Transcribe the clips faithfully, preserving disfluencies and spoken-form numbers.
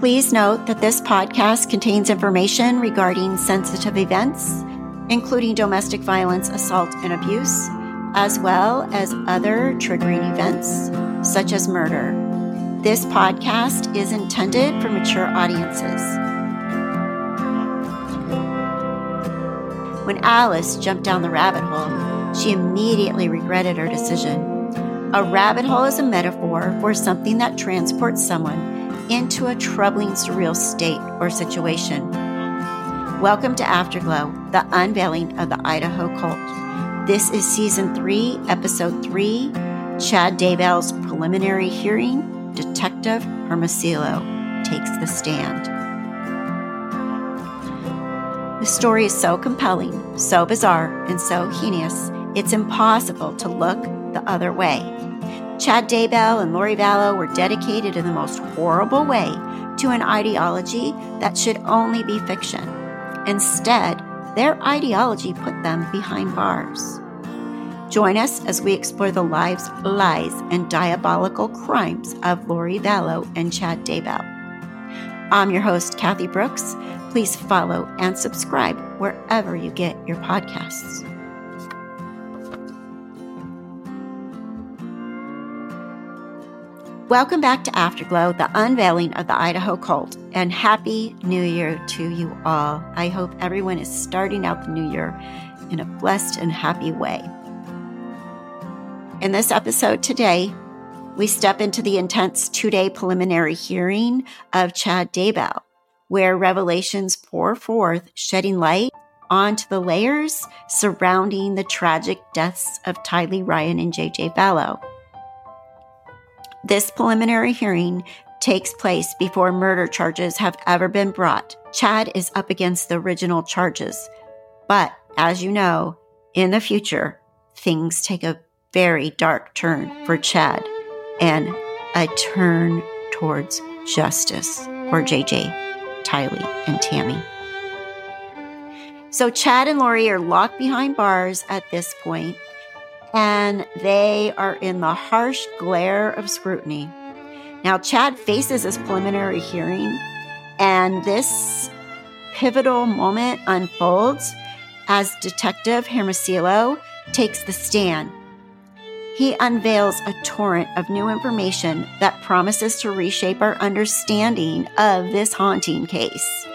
Please note that this podcast contains information regarding sensitive events, including domestic violence, assault, and abuse, as well as other triggering events, such as murder. This podcast is intended for mature audiences. When Alice jumped down the rabbit hole, she immediately regretted her decision. A rabbit hole is a metaphor for something that transports someone into a troubling, surreal state or situation. Welcome to Afterglow, the unveiling of the Idaho Cult. This is Season three, Episode three, Chad Daybell's preliminary hearing. Detective Hermosillo takes the stand. The story is so compelling, so bizarre, and so heinous, it's impossible to look the other way. Chad Daybell and Lori Vallow were dedicated in the most horrible way to an ideology that should only be fiction. Instead, their ideology put them behind bars. Join us as we explore the lives, lies, and diabolical crimes of Lori Vallow and Chad Daybell. I'm your host, Kathy Brooks. Please follow and subscribe wherever you get your podcasts. Welcome back to Afterglow, the unveiling of the Idaho Cult, and Happy New Year to you all. I hope everyone is starting out the new year in a blessed and happy way. In this episode today, we step into the intense two-day preliminary hearing of Chad Daybell, where revelations pour forth, shedding light onto the layers surrounding the tragic deaths of Tylee Ryan and J J Vallow. This preliminary hearing takes place before murder charges have ever been brought. Chad is up against the original charges, but as you know, in the future, things take a very dark turn for Chad and a turn towards justice for J J, Tylee, and Tammy. So Chad and Lori are locked behind bars at this point, and they are in the harsh glare of scrutiny. Now, Chad faces this preliminary hearing, and this pivotal moment unfolds as Detective Hermosillo takes the stand. He unveils a torrent of new information that promises to reshape our understanding of this haunting case.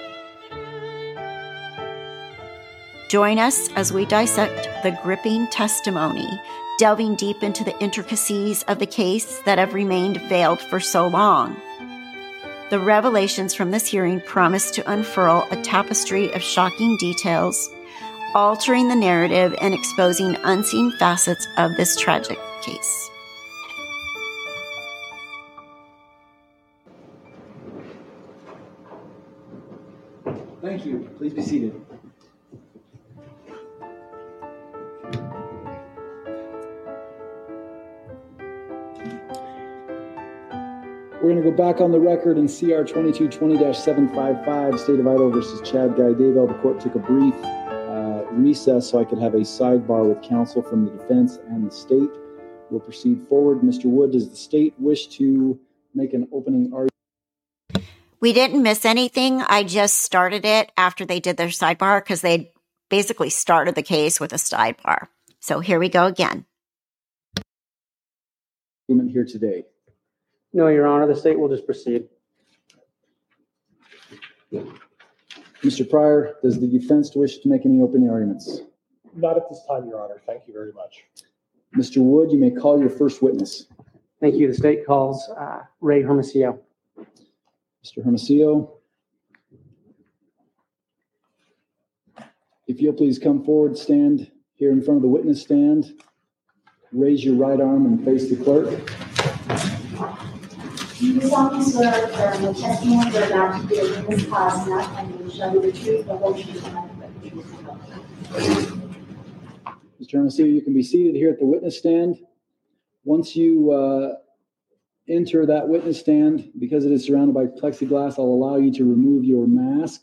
Join us as we dissect the gripping testimony, delving deep into the intricacies of the case that have remained veiled for so long. The revelations from this hearing promise to unfurl a tapestry of shocking details, altering the narrative and exposing unseen facets of this tragic case. Thank you. Please be seated. We're going to go back on the record in C R twenty-two twenty dash seven fifty-five, State of Idaho versus Chad Guy Daybell. The court took a brief uh, recess so I could have a sidebar with counsel from the defense and the state. We'll proceed forward. Mister Wood, does the state wish to make an opening argument? We didn't miss anything. I just started it after they did their sidebar because they basically started the case with a sidebar. So here we go again. Here today. No, Your Honor, the state will just proceed. Mister Pryor, does the defense wish to make any opening arguments? Not at this time, Your Honor. Thank you very much. Mister Wood, you may call your first witness. Thank you. The state calls uh, Ray Hermosillo. Mister Hermosillo, if you'll please come forward, stand here in front of the witness stand, raise your right arm and face the clerk. You solemnly swear affirm the testimony you're about to give in this class not pending shall be the truth, the whole truth, and nothing but the truth and nothing. Mister Hermosillo, you can be seated here at the witness stand. Once you uh, enter that witness stand, because it is surrounded by plexiglass, I'll allow you to remove your mask.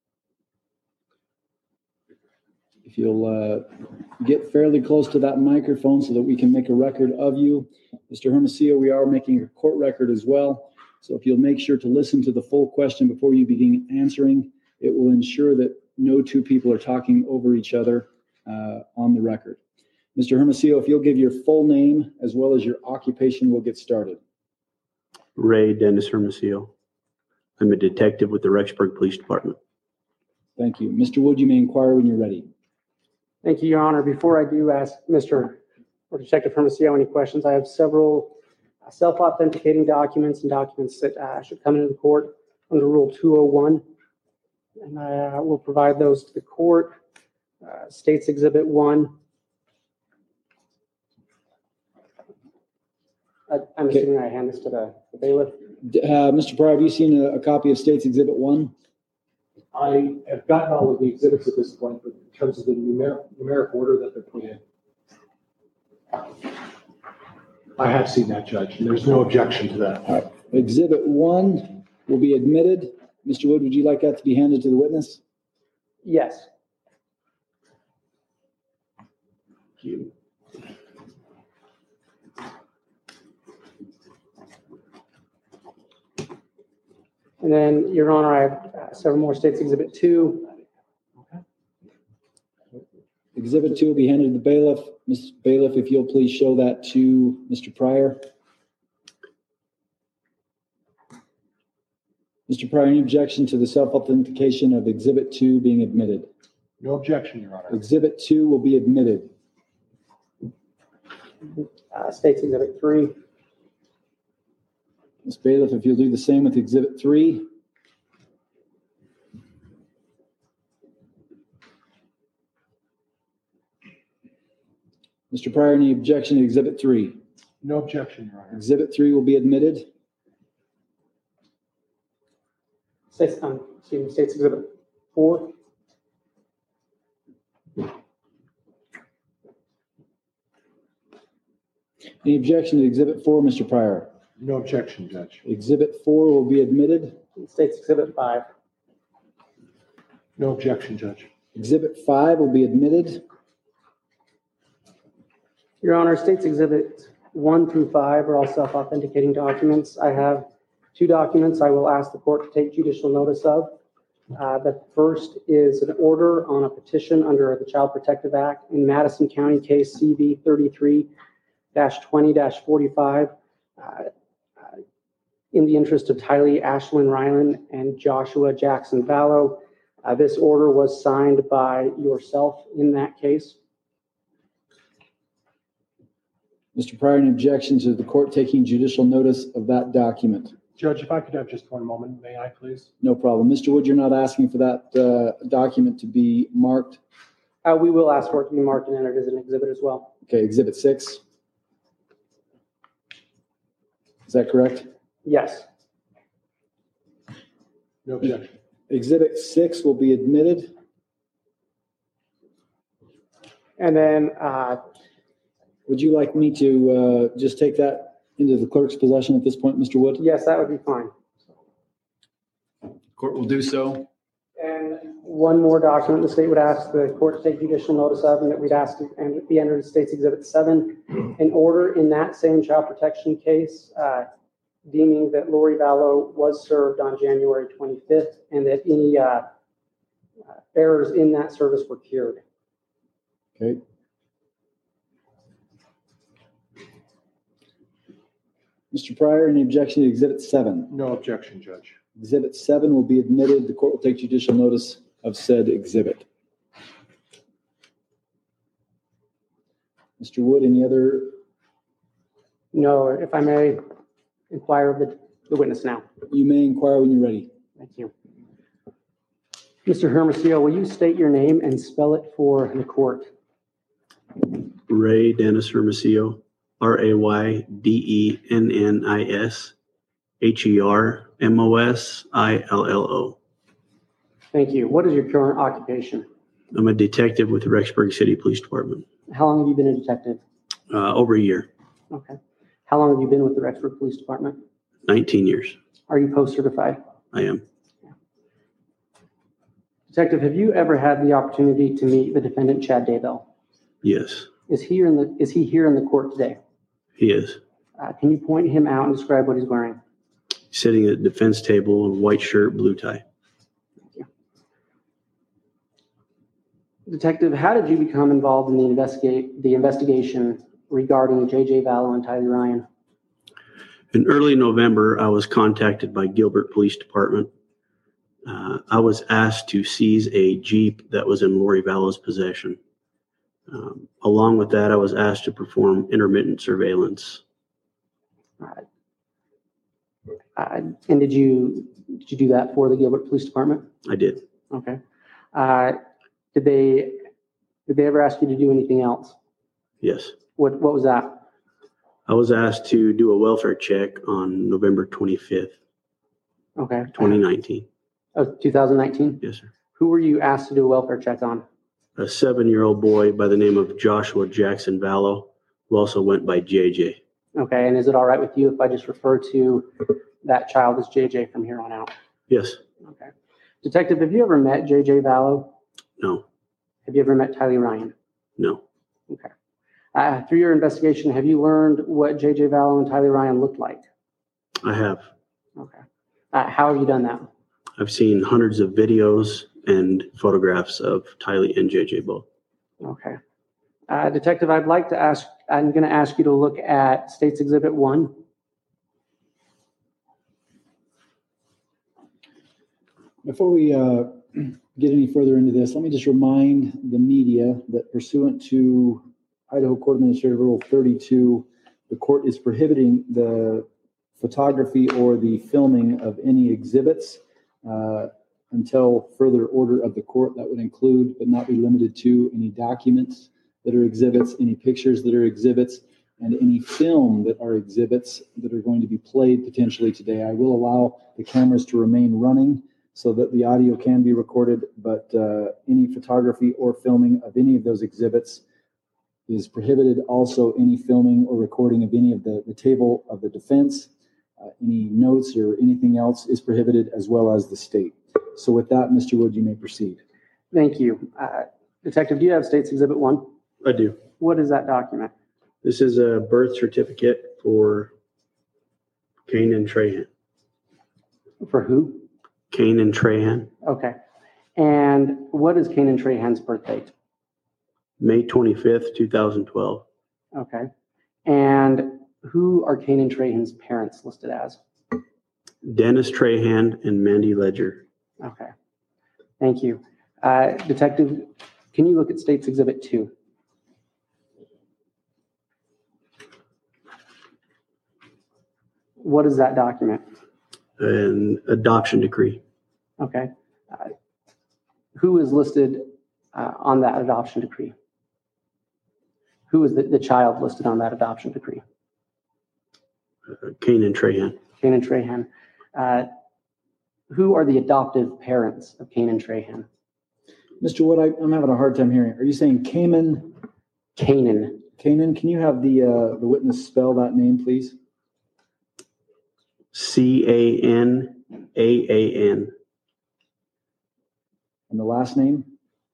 If you'll uh, get fairly close to that microphone so that we can make a record of you. Mister Hermosillo, we are making a court record as well. So if you'll make sure to listen to the full question before you begin answering, it will ensure that no two people are talking over each other uh, on the record. Mister Hermosillo, if you'll give your full name as well as your occupation, we'll get started. Ray Dennis Hermosillo. I'm a detective with the Rexburg Police Department. Thank you. Mister Wood, you may inquire when you're ready. Thank you, Your Honor. Before I do ask Mister or Detective Hermosillo any questions, I have several uh, self-authenticating documents and documents that uh, should come into the court under Rule two oh one. And I uh, will provide those to the court. Uh, States Exhibit one. I, I'm Okay. assuming I hand this to the, the bailiff. D- Uh, Mister Pryor, have you seen a, a copy of State's Exhibit one? I have gotten all of the exhibits at this point, but in terms of the numeric, numeric order that they're put in, I have seen that, Judge, and there's no objection to that. Exhibit one will be admitted. Mister Wood, would you like that to be handed to the witness? Yes. Thank you. And then, Your Honor, I have uh, several more States Exhibit two. Exhibit two will be handed to the bailiff. Mister Bailiff, if you'll please show that to Mister Pryor. Mister Pryor, any objection to the self-authentication of Exhibit two being admitted? No objection, Your Honor. Exhibit two will be admitted. Uh, States Exhibit three. Miz Bailiff, if you'll do the same with Exhibit three. Mister Pryor, any objection to Exhibit three? No objection, Your Honor. Exhibit three will be admitted. States, um, excuse me, States Exhibit four. Any objection to Exhibit four, Mister Pryor? No objection, Judge. Exhibit four will be admitted. States Exhibit five. No objection, Judge. Exhibit five will be admitted. Your Honor, States Exhibit one through five are all self-authenticating documents. I have two documents I will ask the court to take judicial notice of. Uh, the first is an order on a petition under the Child Protective Act in Madison County case C V thirty-three twenty forty-five. Uh, uh, in the interest of Tylee Ashlyn Ryland and Joshua Jackson Vallow. Uh, this order was signed by yourself in that case. Mister Pryor, any objection to the court taking judicial notice of that document? Judge, if I could have just one moment, may I please? No problem. Mister Wood, you're not asking for that uh, document to be marked? Uh, we will ask for it to be marked and entered as an exhibit as well. Okay, Exhibit six. Is that correct? Yes. No objection. Exhibit six will be admitted. And then, uh, Would you like me to uh, just take that into the clerk's possession at this point, Mister Wood? yes, that would be fine. Court will do so. And one more document the state would ask the court to take judicial notice of, and that we'd ask to and be entered as States Exhibit seven. An order in that same child protection case uh, deeming that Lori Vallow was served on January twenty-fifth and that any uh, uh, errors in that service were cured. Okay. Mister Pryor, any objection to Exhibit seven? No objection, Judge. Exhibit seven will be admitted. The court will take judicial notice of said exhibit. Mister Wood, any other? No, if I may inquire of the, the witness now. You may inquire when you're ready. Thank you. Mister Hermosillo, will you state your name and spell it for the court? Ray Dennis Hermosillo, R A Y D E N N I S H E R M O S I L L O. Thank you. What is your current occupation? I'm a detective with the Rexburg City Police Department. How long have you been a detective? Uh, over a year, Okay. How long have you been with the Rexburg Police Department? nineteen years. Are you post-certified? I am. Detective, have you ever had the opportunity to meet the defendant, Chad Daybell? Yes, Is he in the, is he here in the court today? he is. Uh, can you point him out and describe what he's wearing? sitting at the defense table in white shirt, blue tie. Detective, how did you become involved in the investigate, the investigation regarding J J Vallow and Tylee Ryan? In early November, I was contacted by Gilbert Police Department. Uh, I was asked to seize a Jeep that was in Lori Vallow's possession. Um, along with that, I was asked to perform intermittent surveillance. Uh, uh, and did you did you do that for the Gilbert Police Department? I did. Okay. Uh, did they did they ever ask you to do anything else? Yes. What what was that? I was asked to do a welfare check on November twenty-fifth, Okay. twenty nineteen. Oh, two thousand nineteen? Yes, sir. Who were you asked to do a welfare check on? A seven-year-old boy by the name of Joshua Jackson Vallow, who also went by J J. Okay, and is it all right with you if I just refer to that child as J J from here on out? Yes. Okay. Detective, have you ever met J J Vallow? No. Have you ever met Tylee Ryan? No. Okay. Uh, through your investigation, have you learned what J J Vallow and Tylee Ryan looked like? I have. Okay. Uh, how have you done that? I've seen hundreds of videos and photographs of Tylee and J J both. Okay. Uh, Detective, I'd like to ask, I'm going to ask you to look at State's Exhibit one. Before we uh, get any further into this, let me just remind the media that pursuant to Idaho Court Administrative Rule thirty-two, the court is prohibiting the photography or the filming of any exhibits uh, until further order of the court. That would include, but not be limited to, any documents that are exhibits, any pictures that are exhibits, and any film that are exhibits that are going to be played potentially today. I will allow the cameras to remain running so that the audio can be recorded, but uh, any photography or filming of any of those exhibits is prohibited. Also, any filming or recording of any of the, the table of the defense, uh, any notes or anything else is prohibited, as well as the state. So with that, Mister Wood, you may proceed. Thank you. Uh, Detective, do you have State's Exhibit one? I do. What is that document? This is a birth certificate for Kanan Trahan. For who? Kanan Trahan, Okay. And what is Kanan Trahan's birth date? May twenty-fifth, two thousand twelve. Okay. And who are Kanan Trahan's parents listed as? Dennis Trahan and Mandy Ledger. Okay. Thank you. Uh, Detective, can you look at State's Exhibit two? What is that document? An adoption decree. Okay. Uh, who is listed uh, on that adoption decree? Who is the, the child listed on that adoption decree? Uh, Kanan Trahan. Kanan Trahan. Uh, who are the adoptive parents of Kanan Trahan? Mister Wood, I, I'm having a hard time hearing. Are you saying Cayman? Kanan. Kanan, can you have the uh, the witness spell that name, please? C A N A A N. And the last name?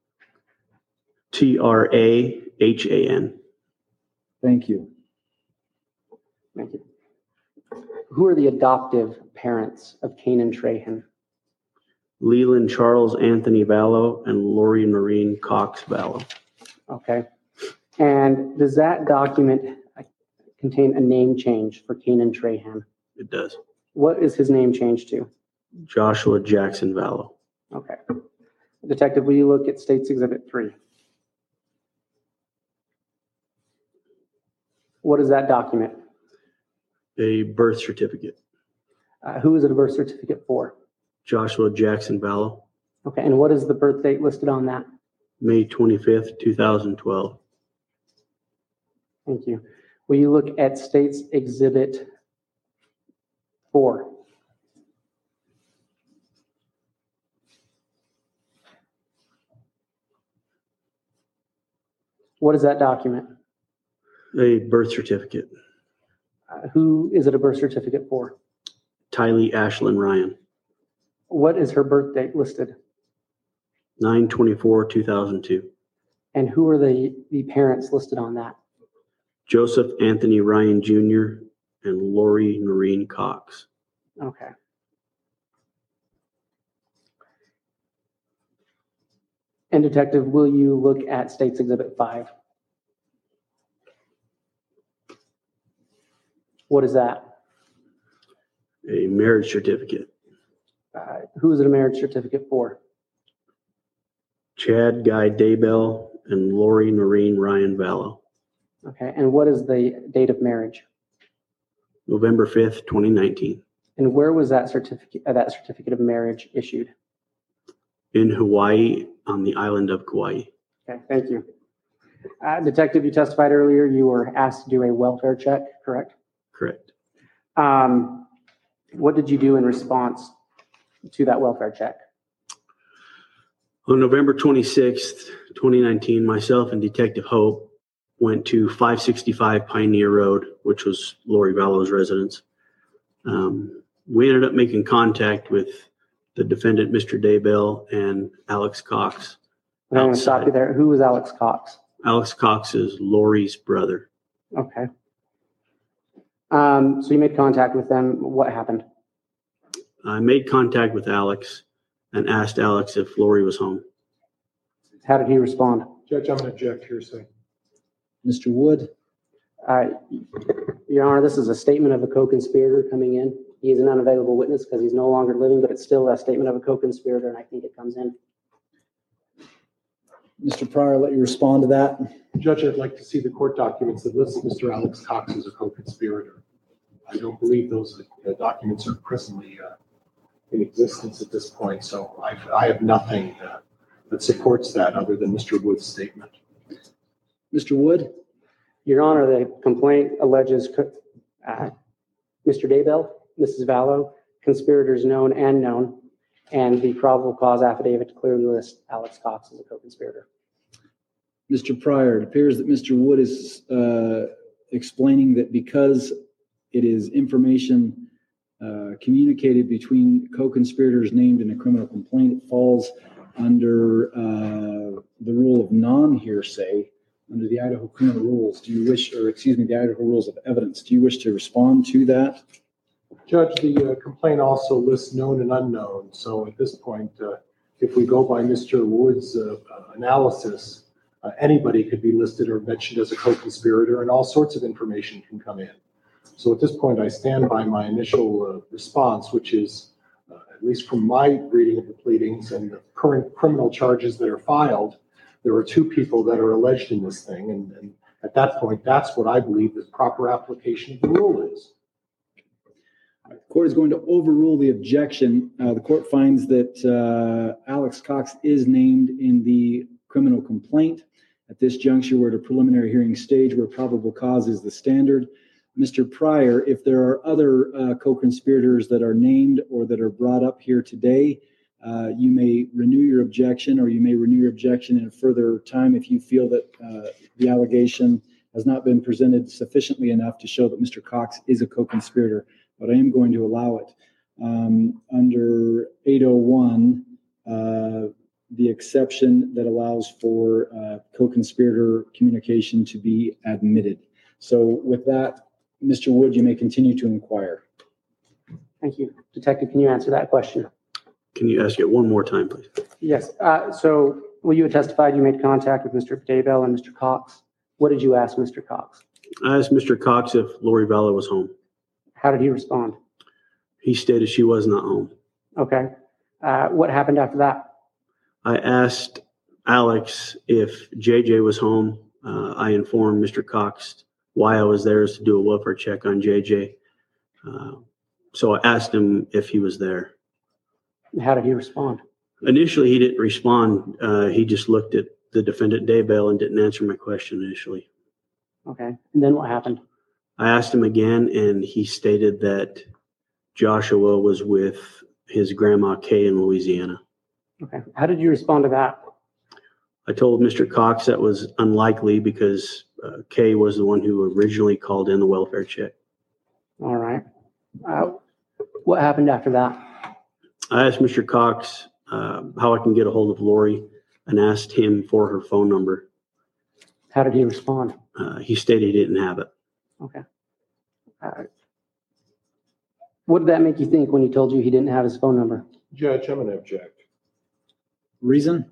T R A H A N. Thank you. Thank you. Who are the adoptive parents of Kanan Trahan? Leland Charles Anthony Vallow and Lori Noreen Cox Vallow. Okay. And does that document contain a name change for Kanan Trahan? It does. What is his name changed to? Joshua Jackson Vallow. Okay. Detective, will you look at State's Exhibit three? What is that document? A birth certificate. Uh, who is it a birth certificate for? Joshua Jackson Vallow. Okay, and what is the birth date listed on that? May twenty-fifth, two thousand twelve. Thank you. Will you look at State's Exhibit four? What is that document? A birth certificate. Uh, who is it a birth certificate for? Tylee Ashlyn Ryan. What is her birth date listed? nine twenty-four, two thousand two. And who are the, the parents listed on that? Joseph Anthony Ryan Junior and Lori Noreen Cox. Okay. And Detective, will you look at State's Exhibit five? What is that? A marriage certificate. Uh, Who is it a marriage certificate for? Chad Guy Daybell and Lori Noreen Ryan Vallow. Okay, and what is the date of marriage? November fifth, twenty nineteen. And where was that certificate, uh, that certificate of marriage issued? In Hawaii, on the island of Kauai. Okay, thank you. Uh, Detective, you testified earlier you were asked to do a welfare check, correct? Correct. Um, what did you do in response to that welfare check? On November twenty-sixth, twenty nineteen, myself and Detective Hope went to five sixty-five Pioneer Road, which was Lori Vallow's residence. Um, we ended up making contact with the defendant, Mister Daybell, and Alex Cox. I'm going to stop you there. Who was Alex Cox? Alex Cox is Lori's brother. Okay. Um, so you made contact with them. What happened? I made contact with Alex and asked Alex if Lori was home. How did he respond? Judge, I'm going to object hearsay. Mister Wood, Uh, Your Honor, this is a statement of a co-conspirator coming in. He is an unavailable witness because he's no longer living, but it's still a statement of a co-conspirator, and I think it comes in. Mister Pryor, let you respond to that. Judge, I'd like to see the court documents that list Mister Alex Cox as a co-conspirator. I don't believe those uh, documents are presently uh, in existence at this point, so I, I have nothing uh, that supports that other than Mister Wood's statement. Mister Wood, Your Honor, the complaint alleges co- uh, Mister Daybell, Missus Vallow, conspirators known and known, and the probable cause affidavit clearly lists Alex Cox as a co-conspirator. Mister Pryor, it appears that Mister Wood is uh, explaining that because it is information uh, communicated between co-conspirators named in a criminal complaint, it falls under uh, the rule of non-hearsay under the Idaho criminal rules. Do you wish, or excuse me, the Idaho rules of evidence. Do you wish to respond to that? Judge, the uh, complaint also lists known and unknown. So at this point, uh, if we go by Mister Wood's uh, uh, analysis, uh, anybody could be listed or mentioned as a co-conspirator, and all sorts of information can come in. So at this point, I stand by my initial uh, response, which is, uh, at least from my reading of the pleadings and the current criminal charges that are filed, there are two people that are alleged in this thing. And, and at that point, that's what I believe the proper application of the rule is. The court is going to overrule the objection. Uh, the court finds that uh, Alex Cox is named in the criminal complaint. At this juncture, we're at a preliminary hearing stage where probable cause is the standard. Mister Pryor, if there are other uh, co-conspirators that are named or that are brought up here today, uh, you may renew your objection, or you may renew your objection in a further time if you feel that uh, the allegation has not been presented sufficiently enough to show that Mister Cox is a co-conspirator. But I am going to allow it. Um, under eight oh one, uh, the exception that allows for uh, co-conspirator communication to be admitted. So with that, Mister Wood, you may continue to inquire. Thank you. Detective, can you answer that question? Can you ask it one more time, please? Yes. Uh, so, well, you had testified you made contact with Mister Daybell and Mister Cox. What did you ask Mister Cox? I asked Mister Cox if Lori Vallow was home. How did he respond? He stated she was not home. Okay. Uh, what happened after that? I asked Alex if J J was home. Uh, I informed Mister Cox why I was there is to do a welfare check on J J. Uh, so I asked him if he was there. How did he respond? Initially, he didn't respond. Uh, he just looked at the defendant Daybell and didn't answer my question initially. Okay. And then what happened? I asked him again, and he stated that Joshua was with his grandma Kay in Louisiana. Okay. How did you respond to that? I told Mister Cox that was unlikely because uh, Kay was the one who originally called in the welfare check. All right. Uh, what happened after that? I asked Mister Cox uh, how I can get a hold of Lori and asked him for her phone number. How did he respond? Uh, he stated he didn't have it. Okay. Uh, What did that make you think when he told you he didn't have his phone number? Judge, I'm going to object. Reason?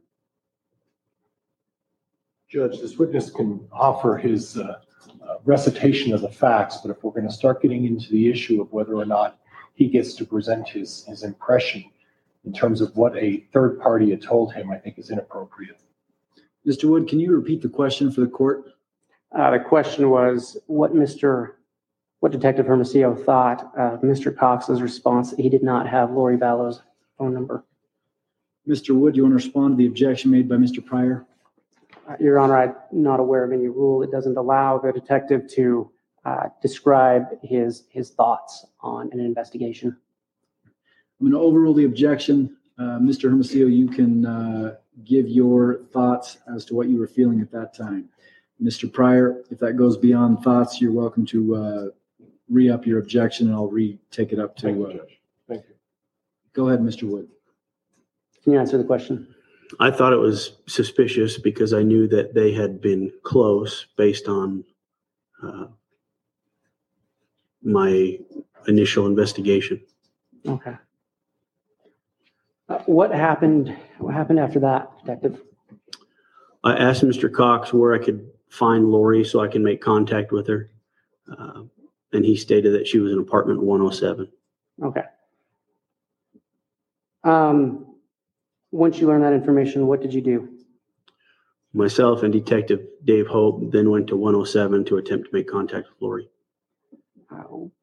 Judge, this witness can offer his uh, uh, recitation of the facts, but if we're going to start getting into the issue of whether or not he gets to present his, his impression in terms of what a third party had told him, I think is inappropriate. Mister Wood, can you repeat the question for the court? Uh, the question was what Mister what Detective Hermosillo thought of Mister Cox's response that he did not have Lori Vallow's phone number. Mister Wood, you want to respond to the objection made by Mister Pryor? Uh, Your Honor, I'm not aware of any rule that doesn't allow the detective to uh, describe his his thoughts on an investigation. I'm going to overrule the objection. Uh, Mister Hermosillo, you can uh, give your thoughts as to what you were feeling at that time. Mister Pryor, if that goes beyond thoughts, you're welcome to uh, re-up your objection, and I'll re-take it up to... Thank you, Uh, Judge. Thank you. go ahead, Mister Wood. Can you answer the question? I thought it was suspicious because I knew that they had been close based on uh, my initial investigation. Okay. Uh, what happened? What happened after that, Detective? I asked Mister Cox where I could find Lori so I can make contact with her. Uh, and he stated that she was in apartment one oh seven. Okay. Um, once you learned that information, what did you do? Myself and Detective Dave Hope then went to one oh seven to attempt to make contact with Lori. Uh,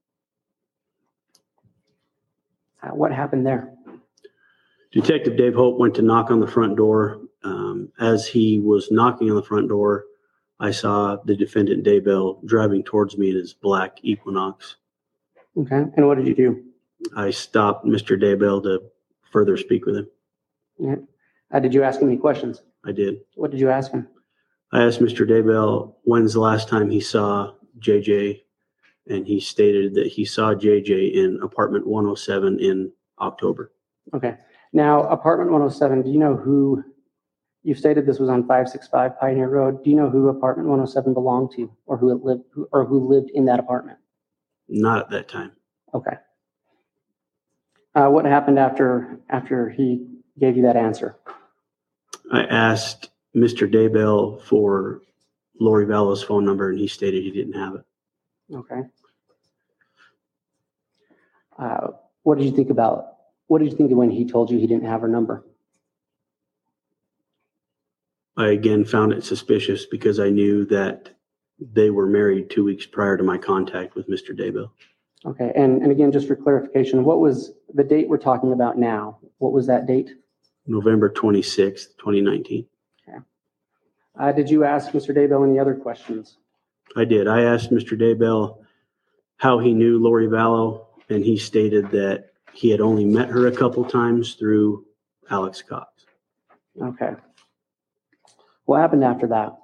uh, what happened there? Detective Dave Hope went to knock on the front door. Um, as he was knocking on the front door, I saw the defendant Daybell driving towards me in his black Equinox. Okay. And what did you do? I stopped Mister Daybell to further speak with him. Yeah. Uh, did you ask him any questions? I did. What did you ask him? I asked Mister Daybell when's the last time he saw J J, and he stated that he saw J J in apartment one oh seven in October. Okay. Now, apartment one oh seven, do you know who, you stated this was on five sixty-five Pioneer Road. Do you know who apartment one oh seven belonged to, or who it lived, who, or who lived in that apartment? Not at that time. Okay. Uh, what happened after, after he gave you that answer? I asked Mister Daybell for Lori Vallow's phone number, and he stated he didn't have it. Okay. Uh, what did you think about, what did you think when he told you he didn't have her number? I again found it suspicious because I knew that they were married two weeks prior to my contact with Mister Daybell. Okay. And, and again, just for clarification, what was the date we're talking about now? What was that date? November twenty-sixth, twenty nineteen. Okay. Uh, did you ask Mister Daybell any other questions? I did. I asked Mister Daybell how he knew Lori Vallow, and he stated that he had only met her a couple times through Alex Cox. Okay. What happened after that?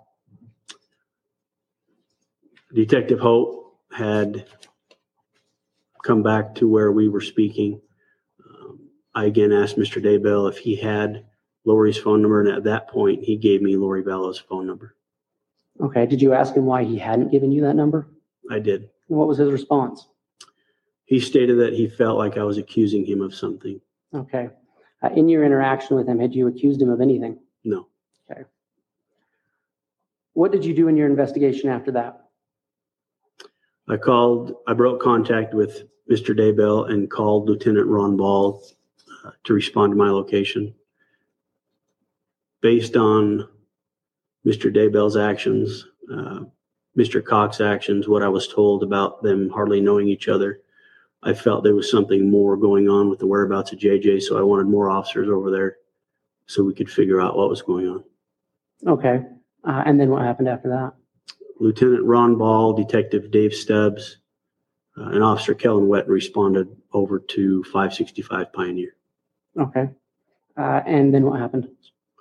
Detective Hope had come back to where we were speaking. Um, I again asked Mister Daybell if he had Lori's phone number, and at that point, he gave me Lori Vallow's phone number. Okay. Did you ask him why he hadn't given you that number? I did. And what was his response? He stated that he felt like I was accusing him of something. Okay. Uh, in your interaction with him, had you accused him of anything? No. Okay. What did you do in your investigation after that? I called, I broke contact with Mister Daybell and called Lieutenant Ron Ball uh, to respond to my location. Based on Mister Daybell's actions, uh, Mister Cox's actions, what I was told about them hardly knowing each other, I felt there was something more going on with the whereabouts of J J, so I wanted more officers over there so we could figure out what was going on. Okay. Uh, and then what happened after that? Lieutenant Ron Ball, Detective Dave Stubbs, uh, and Officer Kellen Wett responded over to five sixty-five Pioneer. Okay. Uh, and then what happened?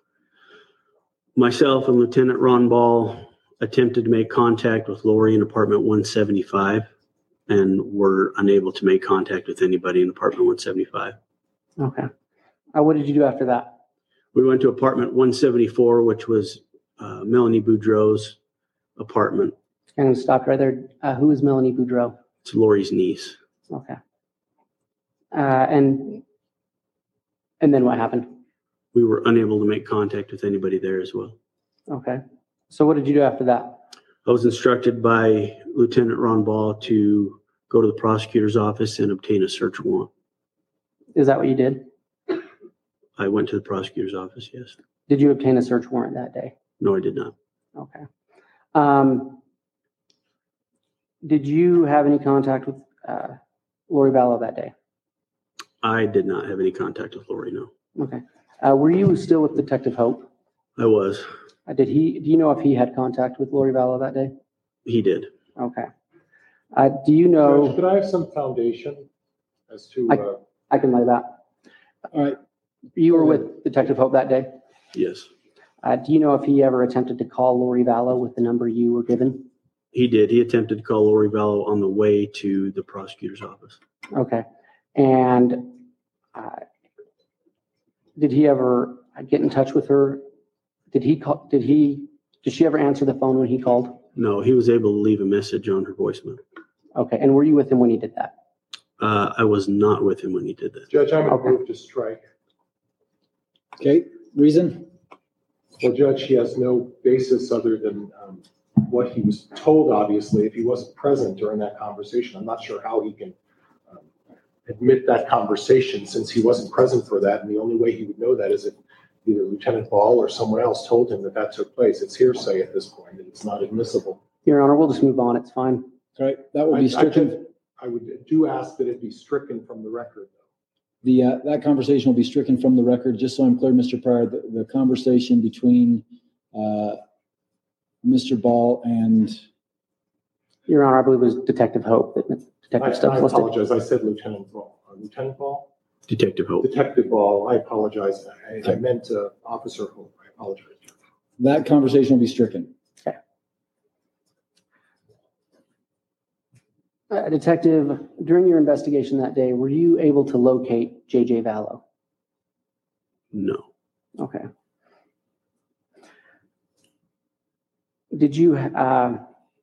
Myself and Lieutenant Ron Ball attempted to make contact with Lori in apartment one seventy-five and were unable to make contact with anybody in apartment one seventy-five. Okay. Uh, what did you do after that? We went to apartment one seventy-four, which was uh, Melanie Boudreau's apartment. And stopped right there. Uh, who is Melanie Boudreau? It's Lori's niece. Okay. Uh, and, and then what happened? We were unable to make contact with anybody there as well. Okay. So what did you do after that? I was instructed by Lieutenant Ron Ball to go to the prosecutor's office and obtain a search warrant. Is that what you did? I went to the prosecutor's office, yes. Did you obtain a search warrant that day? No, I did not. Okay. Um, did you have any contact with uh, Lori Vallow that day? I did not have any contact with Lori, no. Okay. Uh, were you still with Detective Hope? I was. Uh, did he? Do you know if he had contact with Lori Vallow that day? He did. Okay. Uh, do you Judge, know? could I have some foundation as to, I- uh, I can lay that. All right, You were with Detective Hope that day. Yes, Uh, do you know if he ever attempted to call Lori Vallow with the number you were given? he did. He attempted to call Lori Vallow on the way to the prosecutor's office. Okay. And uh, did he ever get in touch with her? Did he call? Did he? Did she ever answer the phone when he called? No, he was able to leave a message on her voicemail. Okay. And were you with him when he did that? Uh, I was not with him when he did that. Judge, I'm going Okay. to move to strike. okay, reason? Well, Judge, he has no basis other than um, what he was told, obviously. If he wasn't present during that conversation, I'm not sure how he can um, admit that conversation since he wasn't present for that. And the only way he would know that is if either Lieutenant Ball or someone else told him that that took place. It's hearsay at this point, and it's not admissible. Your Honor, we'll just move on. It's fine. All right, that will I- be I stricken. could- I would do ask that it be stricken from the record, though. The, uh, that conversation will be stricken from the record, just so I'm clear, Mister Pryor, the, the conversation between, uh, Mister Ball and, Your Honor, I believe it was Detective Hope that I Detective I Stubbs listed. apologize. I said Lieutenant Ball. Uh, Lieutenant Ball? Detective Hope. Detective Ball, I apologize. I I meant uh, Officer Hope. I apologize. that conversation will be stricken. Uh, Detective, during your investigation that day, were you able to locate J J Vallow? No. Okay. Did you, uh,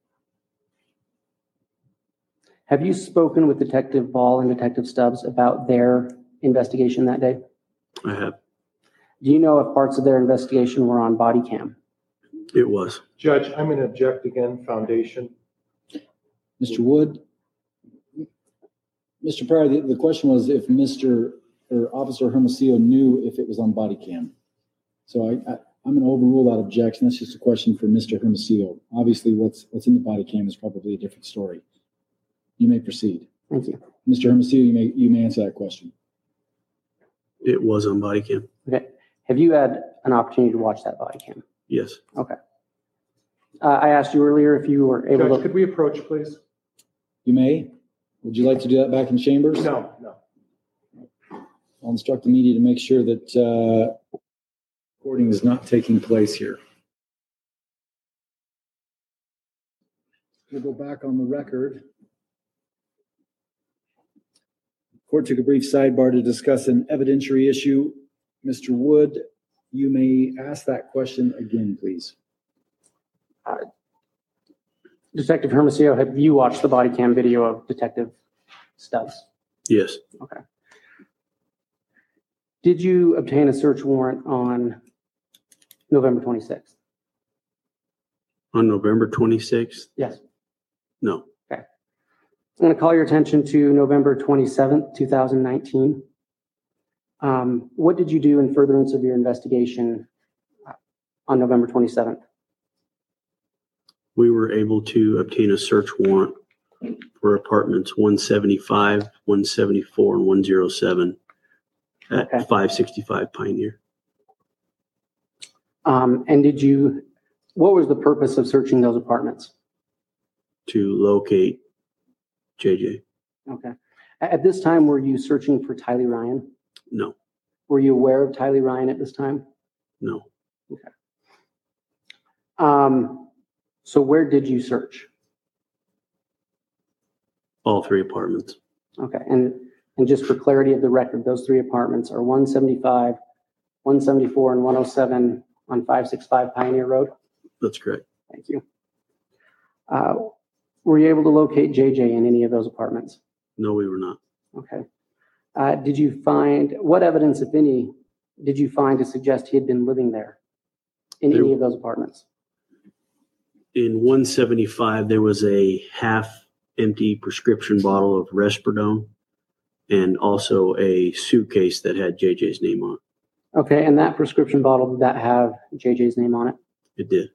have you spoken with Detective Ball and Detective Stubbs about their investigation that day? I have. Do you know if parts of their investigation were on body cam? It was. Judge, I'm going to object again, foundation. Mister Wood? Mister Pryor, the, the question was if Mister or Officer Hermosillo knew if it was on body cam. So I, I, I'm going to overrule that objection. That's just a question for Mister Hermosillo. Obviously, what's, what's in the body cam is probably a different story. You may proceed. Thank you. Mister Hermosillo, you may, you may answer that question. It was on body cam. Okay. Have you had an opportunity to watch that body cam? Yes. Okay. Uh, I asked you earlier if you were able Judge, to. could we approach, please? You may. Would you like to do that back in chambers? No, no. I'll instruct the media to make sure that uh, recording is not taking place here. We'll go back on the record. Court took a brief sidebar to discuss an evidentiary issue. Mister Wood, you may ask that question again, please. Detective Hermosillo, have you watched the body cam video of Detective Stubbs? Yes. Okay. Did you obtain a search warrant on November twenty-sixth? On November twenty-sixth? Yes. No. I'm going to call your attention to November twenty-seventh, two thousand nineteen. Um, what did you do in furtherance of your investigation uh, on November twenty-seventh? We were able to obtain a search warrant for apartments one seventy-five, one seventy-four, and one oh seven at Okay. five sixty-five Pioneer. Um, and did you, what was the purpose of searching those apartments? To locate J J. Okay. A- At this time, were you searching for Tylee Ryan? No. Were you aware of Tylee Ryan at this time? No. Um, so where did you search? All three apartments. Okay. And, and just for clarity of the record, those three apartments are one seventy-five, one seventy-four, and one oh seven on five sixty-five Pioneer Road? That's correct. Thank you. Uh, were you able to locate J J in any of those apartments? No, we were not. Okay. Uh, Did you find, what evidence, if any, did you find to suggest he had been living there in There- any of those apartments? In one seventy-five, there was a half-empty prescription bottle of Risperidone and also a suitcase that had J J's name on it. Okay, and that prescription bottle, did that have J J's name on it? It did.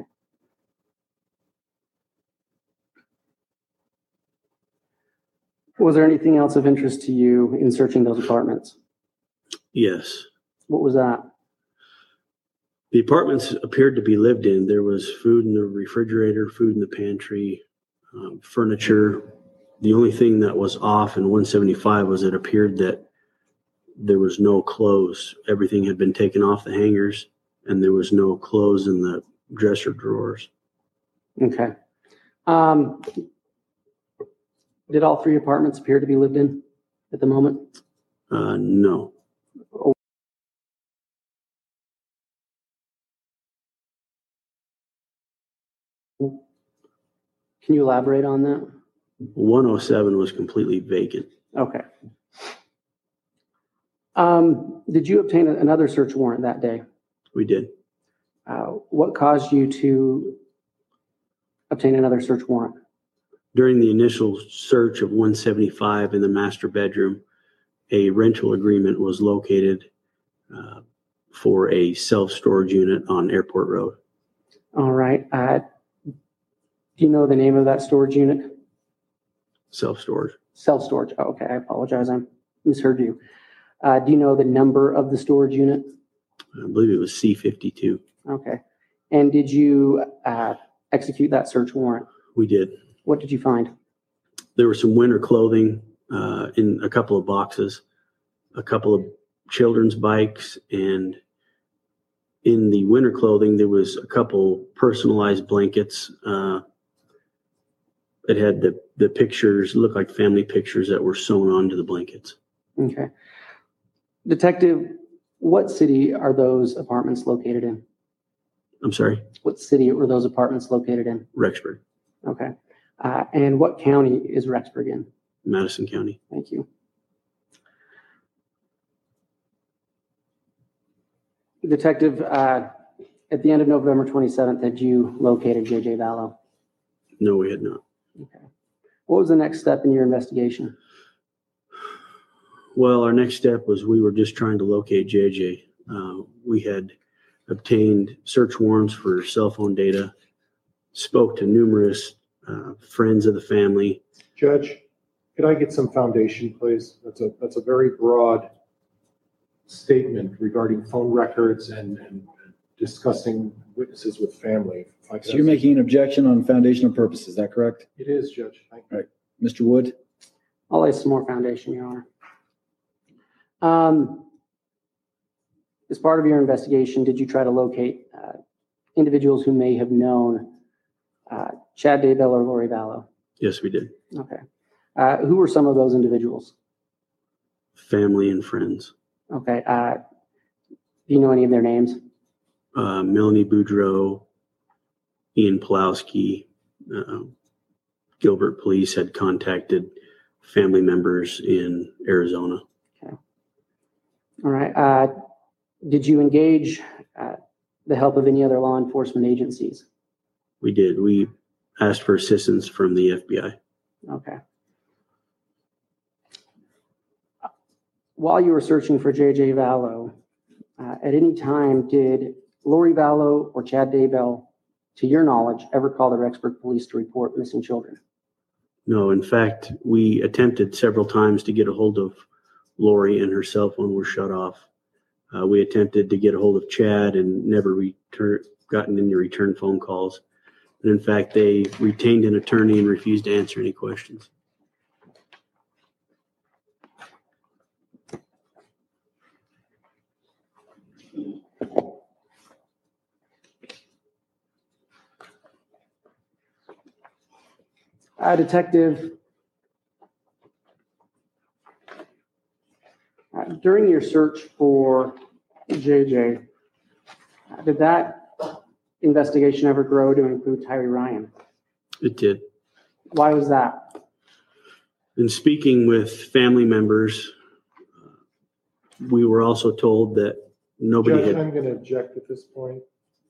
Was there anything else of interest to you in searching those apartments? Yes. What was that? The apartments appeared to be lived in. There was food in the refrigerator, food in the pantry, um, furniture. The only thing that was off in one seventy-five was it appeared that there was no clothes. Everything had been taken off the hangers, and there was no clothes in the dresser drawers. Okay. Um, Did all three apartments appear to be lived in at the moment? Uh, no. Can you elaborate on that? one oh seven was completely vacant. Okay. Um, Did you obtain a- another search warrant that day? We did. Uh, What caused you to obtain another search warrant? During the initial search of one seventy-five in the master bedroom, a rental agreement was located uh, for a self-storage unit on Airport Road. All right. uh, Do you know the name of that storage unit? Self-storage. Self-storage. Oh, okay, I apologize. I misheard you. Uh, Do you know the number of the storage unit? I believe it was C fifty-two. Okay. And did you uh, execute that search warrant? We did. What did you find? There was some winter clothing uh, in a couple of boxes, a couple of children's bikes, and in the winter clothing, there was a couple personalized blankets uh, that had the, the pictures, looked like family pictures that were sewn onto the blankets. Okay. Detective, what city are those apartments located in? I'm sorry, What city were those apartments located in? Rexburg, Okay. Uh, and what county is Rexburg in? Madison County. Thank you. Detective, uh, at the end of November twenty-seventh, had you located J J Vallow? No, we had not. Okay. What was the next step in your investigation? Well, our next step was we were just trying to locate J J. Uh, we had obtained search warrants for cell phone data, spoke to numerous uh, friends of the family. Judge, could I get some foundation, please? That's a, that's a very broad statement regarding phone records and, and discussing witnesses with family. If I could So you're have- making an objection on foundational purposes, is that correct? It is, Judge. Thank you. Mister Wood? I'll lay some more foundation, Your Honor. Um, as part of your investigation, did you try to locate uh, individuals who may have known uh, Chad Daybell or Lori Vallow? Yes, we did. Okay. Uh, who were some of those individuals? Family and friends. Okay. Uh, do you know any of their names? Uh, Melanie Boudreau, Ian Pulowski, uh, Gilbert Police had contacted family members in Arizona. All right. Uh, did you engage uh, the help of any other law enforcement agencies? We did. We asked for assistance from the F B I. Okay. While you were searching for J J Vallow, uh, at any time did Lori Vallow or Chad Daybell, to your knowledge, ever call the Rexburg Police to report missing children? No, in fact, we attempted several times to get a hold of Lori, and her cell phone was shut off. Uh, we attempted to get a hold of Chad and never return, gotten any return phone calls. And in fact, they retained an attorney and refused to answer any questions. Uh, Detective, uh, during your search for J J, uh, did that investigation ever grow to include Tyree Ryan? It did. Why was that? In speaking with family members We were also told that nobody Judge, had, I'm going to object at this point.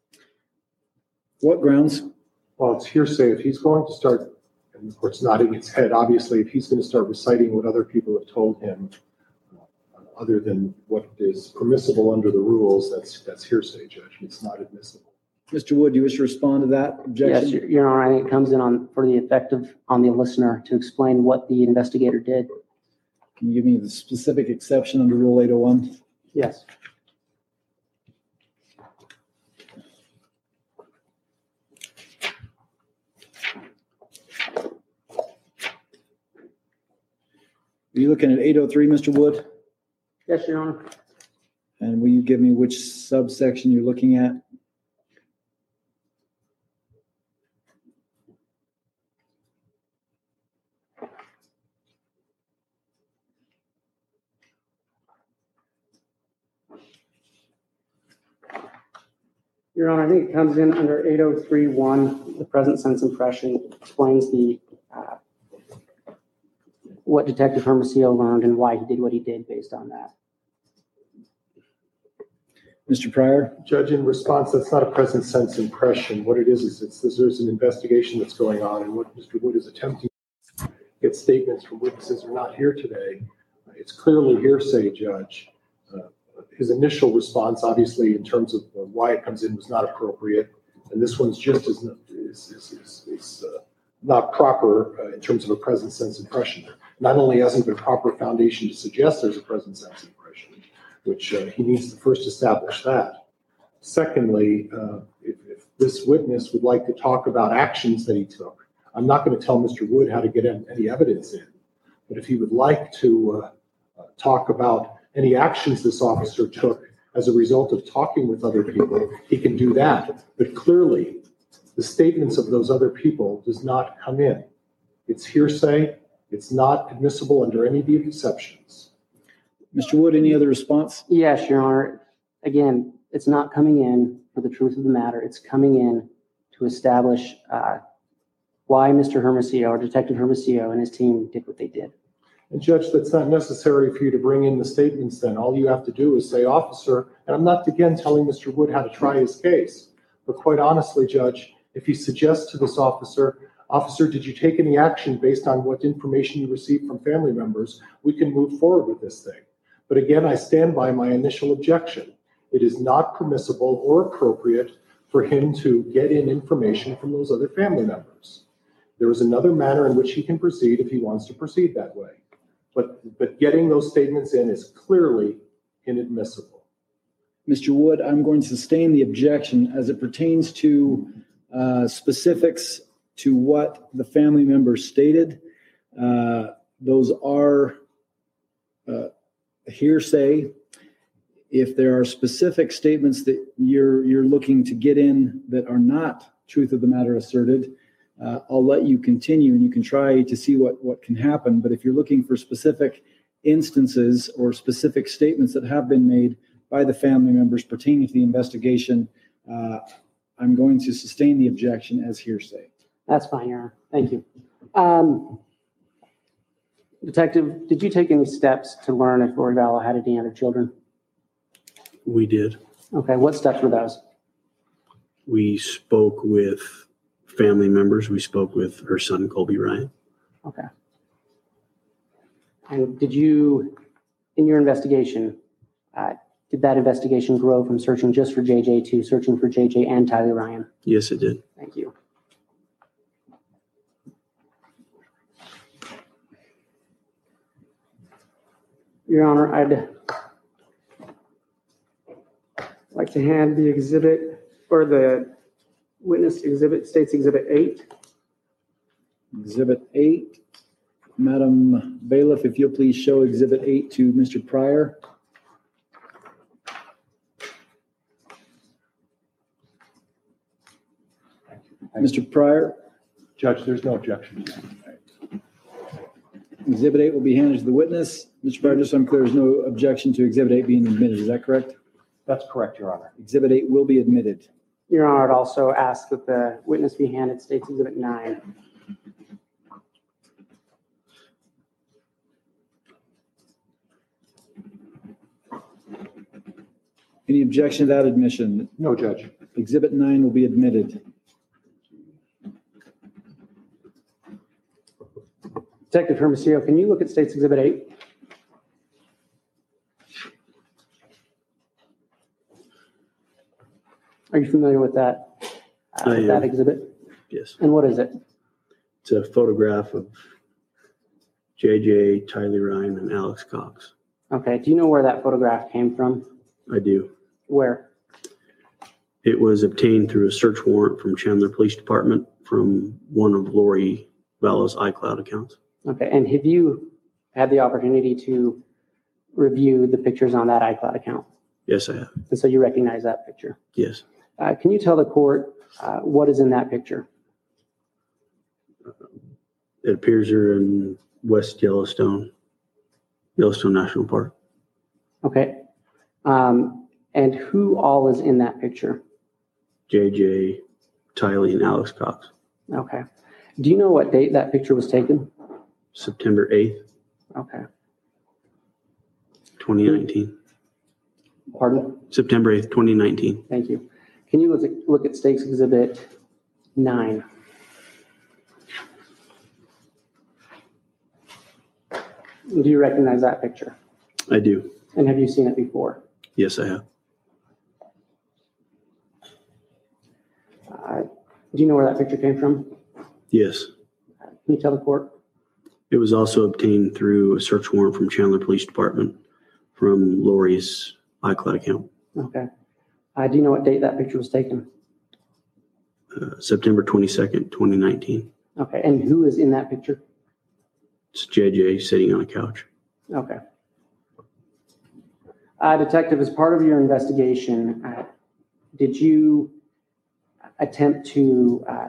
What grounds? Well, it's hearsay. If he's going to start, and the court's nodding its head, obviously, if he's going to start reciting what other people have told him, uh, other than what is permissible under the rules, that's that's hearsay, Judge. It's not admissible. Mister Wood, do you wish to respond to that objection? Yes, Your Your Honor, I think it comes in on, for the effect of, on the listener to explain what the investigator did. Can you give me the specific exception under Rule eight oh one? Yes. Are you looking at eight oh three, Mister Wood? Yes, Your Honor. And will you give me which subsection you're looking at? Your Honor, I think it comes in under eight oh three one, the present sense impression explains the, uh, what Detective Hermosillo learned and why he did what he did based on that. Mister Pryor? Judge, in response, that's not a present sense impression. What it is, is it's, there's an investigation that's going on, and what Mister Wood is attempting to get statements from witnesses who are not here today. It's clearly hearsay, Judge. Uh, his initial response, obviously, in terms of uh, why it comes in, was not appropriate, and this one's just as is, is, is, is uh, not proper uh, in terms of a present sense impression. Not only hasn't been proper foundation to suggest there's a present sense impression, which uh, he needs to first establish that. Secondly, uh, if, if this witness would like to talk about actions that he took, I'm not going to tell Mister Wood how to get any evidence in, but if he would like to uh, uh, talk about any actions this officer took as a result of talking with other people, he can do that. But clearly, the statements of those other people does not come in. It's hearsay. It's not admissible under any of the exceptions. Mister Wood, any other response? Yes, Your Honor. Again, it's not coming in for the truth of the matter. It's coming in to establish uh, why Mister Hermosillo or Detective Hermosillo and his team did what they did. And Judge, that's not necessary for you to bring in the statements then. All you have to do is say, officer, and I'm not again telling Mister Wood how to try his case, but quite honestly, Judge, if he suggests to this officer, officer, did you take any action based on what information you received from family members, we can move forward with this thing. But again, I stand by my initial objection. It is not permissible or appropriate for him to get in information from those other family members. There is another manner in which he can proceed if he wants to proceed that way. But, but getting those statements in is clearly inadmissible. Mister Wood, I'm going to sustain the objection as it pertains to uh, specifics to what the family members stated. Uh, those are uh, hearsay. If there are specific statements that you're you're looking to get in that are not truth of the matter asserted, uh, I'll let you continue and you can try to see what, what can happen. But if you're looking for specific instances or specific statements that have been made by the family members pertaining to the investigation, uh, I'm going to sustain the objection as hearsay. That's fine, Your Honor. Thank you. Um, Detective, did you take any steps to learn if Lori Vallow had any other children? we did. Okay, what steps were those? We spoke with family members. We spoke with her son, Colby Ryan. Okay. And did you, in your investigation, uh, did that investigation grow from searching just for J J to searching for J J and Tyler Ryan? Yes, it did. Thank you. Your Honor, I'd like to hand the exhibit or the witness exhibit, State's Exhibit eight. Exhibit eight. Madam Bailiff, if you'll please show Exhibit eight to Mister Pryor. Mister Pryor, Judge, there's no objection to that. Exhibit eight will be handed to the witness. Mister Pryor, just so I'm clear, there's no objection to Exhibit eight being admitted. Is that correct? That's correct, Your Honor. Exhibit eight will be admitted. Your Honor, I'd also ask that the witness be handed State's Exhibit nine. Any objection to that admission? No, Judge. Exhibit nine will be admitted. Detective Hermosillo, can you look at State's Exhibit eight? Are you familiar with that, uh, I with that am. exhibit? Yes. And what is it? It's a photograph of J J, Tylee Ryan, and Alex Cox. Okay, do you know where that photograph came from? I do. Where? It was obtained through a search warrant from Chandler Police Department from one of Lori Vallow's iCloud accounts. Okay, and have you had the opportunity to review the pictures on that iCloud account? Yes, I have. And so you recognize that picture. Yes. Uh, can you tell the court uh, what is in that picture? It appears here in West Yellowstone, Yellowstone National Park. Okay. Um, and who all is in that picture? J J, Tylee, and Alex Cox. Okay. Do you know what date that picture was taken? September eighth, Okay. twenty nineteen. Pardon? September eighth, twenty nineteen. Thank you. Can you look at, look at State's Exhibit nine? Do you recognize that picture? I do. And have you seen it before? Yes, I have. Uh, do you know where that picture came from? Yes. Can you tell the court? It was also obtained through a search warrant from Chandler Police Department from Lori's iCloud account. Okay. Uh, do you know what date that picture was taken? Uh, September twenty-second, twenty nineteen. Okay. And who is in that picture? It's J J sitting on a couch. Okay. Uh, Detective, as part of your investigation, uh, did you attempt to uh,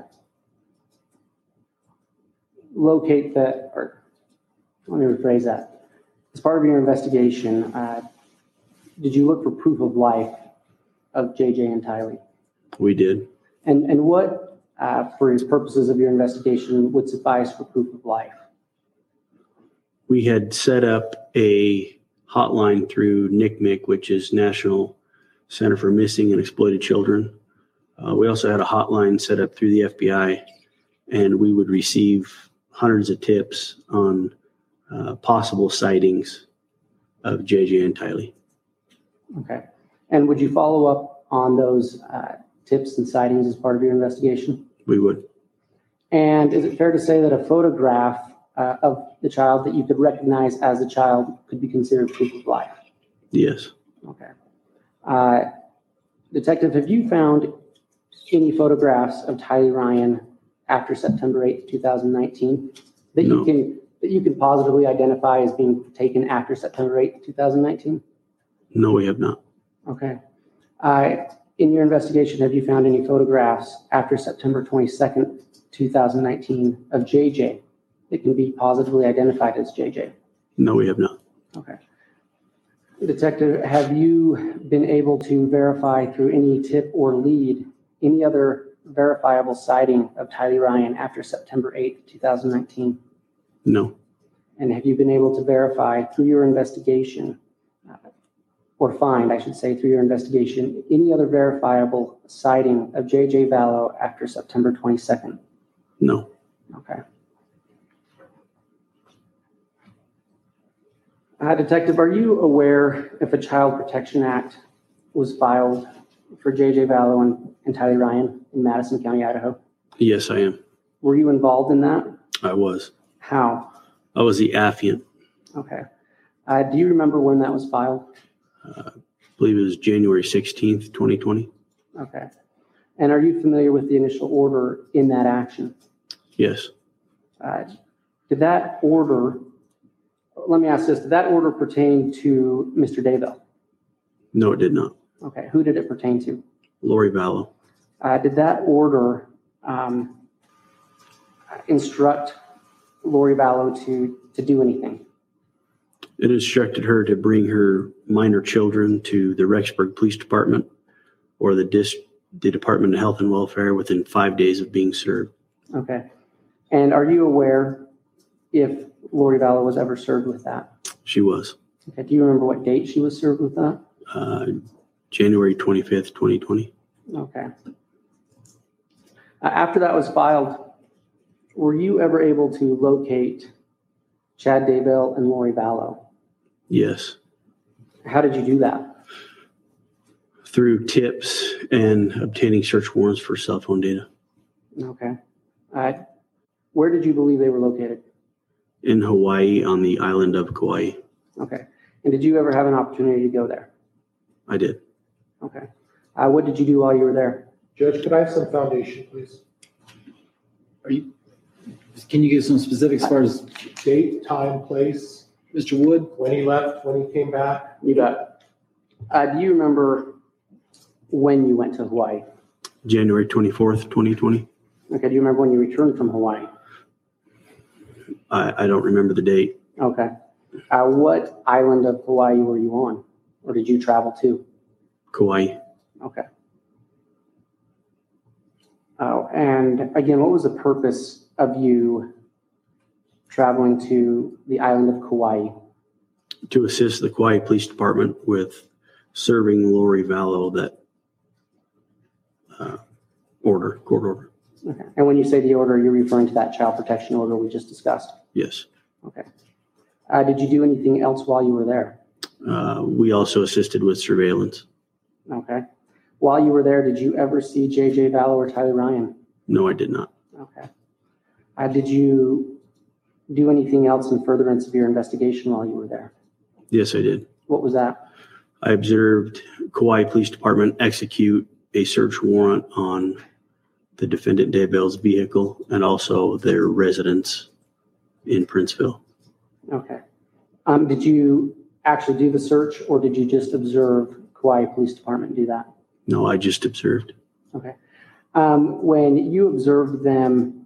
locate the, or let me rephrase that. As part of your investigation, uh, did you look for proof of life of J J and Tylee? We did. And, and what, uh, for the purposes of your investigation, would suffice for proof of life? We had set up a hotline through N C M E C, which is National Center for Missing and Exploited Children. Uh, we also had a hotline set up through the F B I, and we would receive hundreds of tips on uh, possible sightings of J J and Tylee. Okay. And would you follow up on those uh, tips and sightings as part of your investigation? We would. And is it fair to say that a photograph uh, of the child that you could recognize as a child could be considered proof of life? Yes. Okay. Uh, Detective, have you found any photographs of Tylee Ryan after September eighth, twenty nineteen that No. you can that you can positively identify as being taken after September eighth, twenty nineteen? No, we have not. Okay. Uh, in your investigation, have you found any photographs after September twenty-second, twenty nineteen of J J that can be positively identified as J J? No, we have not. Okay. Detective, have you been able to verify through any tip or lead any other verifiable sighting of Tylee Ryan after September eighth, twenty nineteen? No. And have you been able to verify through your investigation, uh, or find, I should say, through your investigation, any other verifiable sighting of J J Vallow after September twenty-second? No. Okay. Uh, Detective, are you aware if a Child Protection Act was filed for J J Vallow and, and Tylee Ryan in Madison County, Idaho? Yes, I am. Were you involved in that? I was. How? I was the affiant. Okay. Uh, do you remember when that was filed? Uh, I believe it was January sixteenth, twenty twenty. Okay. And are you familiar with the initial order in that action? Yes. Uh, did that order, let me ask this, did that order pertain to Mister Daybell? No, it did not. Okay. Who did it pertain to? Lori Vallow. Uh, did that order um, instruct Lori Vallow to, to do anything? It instructed her to bring her minor children to the Rexburg Police Department or the dis- the Department of Health and Welfare within five days of being served. Okay. And are you aware if Lori Vallow was ever served with that? She was. Okay. Do you remember what date she was served with that? Uh, January twenty-fifth, twenty twenty. Okay. Uh, After that was filed, were you ever able to locate Chad Daybell and Lori Vallow? Yes. How did you do that? Through tips and obtaining search warrants for cell phone data. Okay. Uh, Where did you believe they were located? In Hawaii, on the island of Kauai. Okay. And did you ever have an opportunity to go there? I did. Okay. Uh, What did you do while you were there? Judge, could I have some foundation, please? Are you, can you give some specifics as far as Date, time, place, Mister Wood? when he left, when he came back? You bet. Uh, Do you remember when you went to Hawaii? January twenty-fourth, twenty twenty. Okay. Do you remember when you returned from Hawaii? I, I don't remember the date. Okay. Uh, What island of Hawaii were you on? Or did you travel to? Kauai. Okay. Oh, and again, what was the purpose of you traveling to the island of Kauai? To assist the Kauai Police Department with serving Lori Vallow that uh, order, court order. Okay. And when you say the order, you're referring to that child protection order we just discussed? Yes. Okay. Uh, did you do anything else while you were there? Uh, we also assisted with surveillance. Okay. While you were there, did you ever see J J Vallow or Tyler Ryan? No, I did not. Okay. Uh, did you do anything else in furtherance of your investigation while you were there? Yes, I did. What was that? I observed Kauai Police Department execute a search warrant on the defendant Daybell's vehicle and also their residence in Princeville. Okay. Um, did you actually do the search, or did you just observe Kauai Police Department do that? No, I just observed. Okay. Um, when you observed them,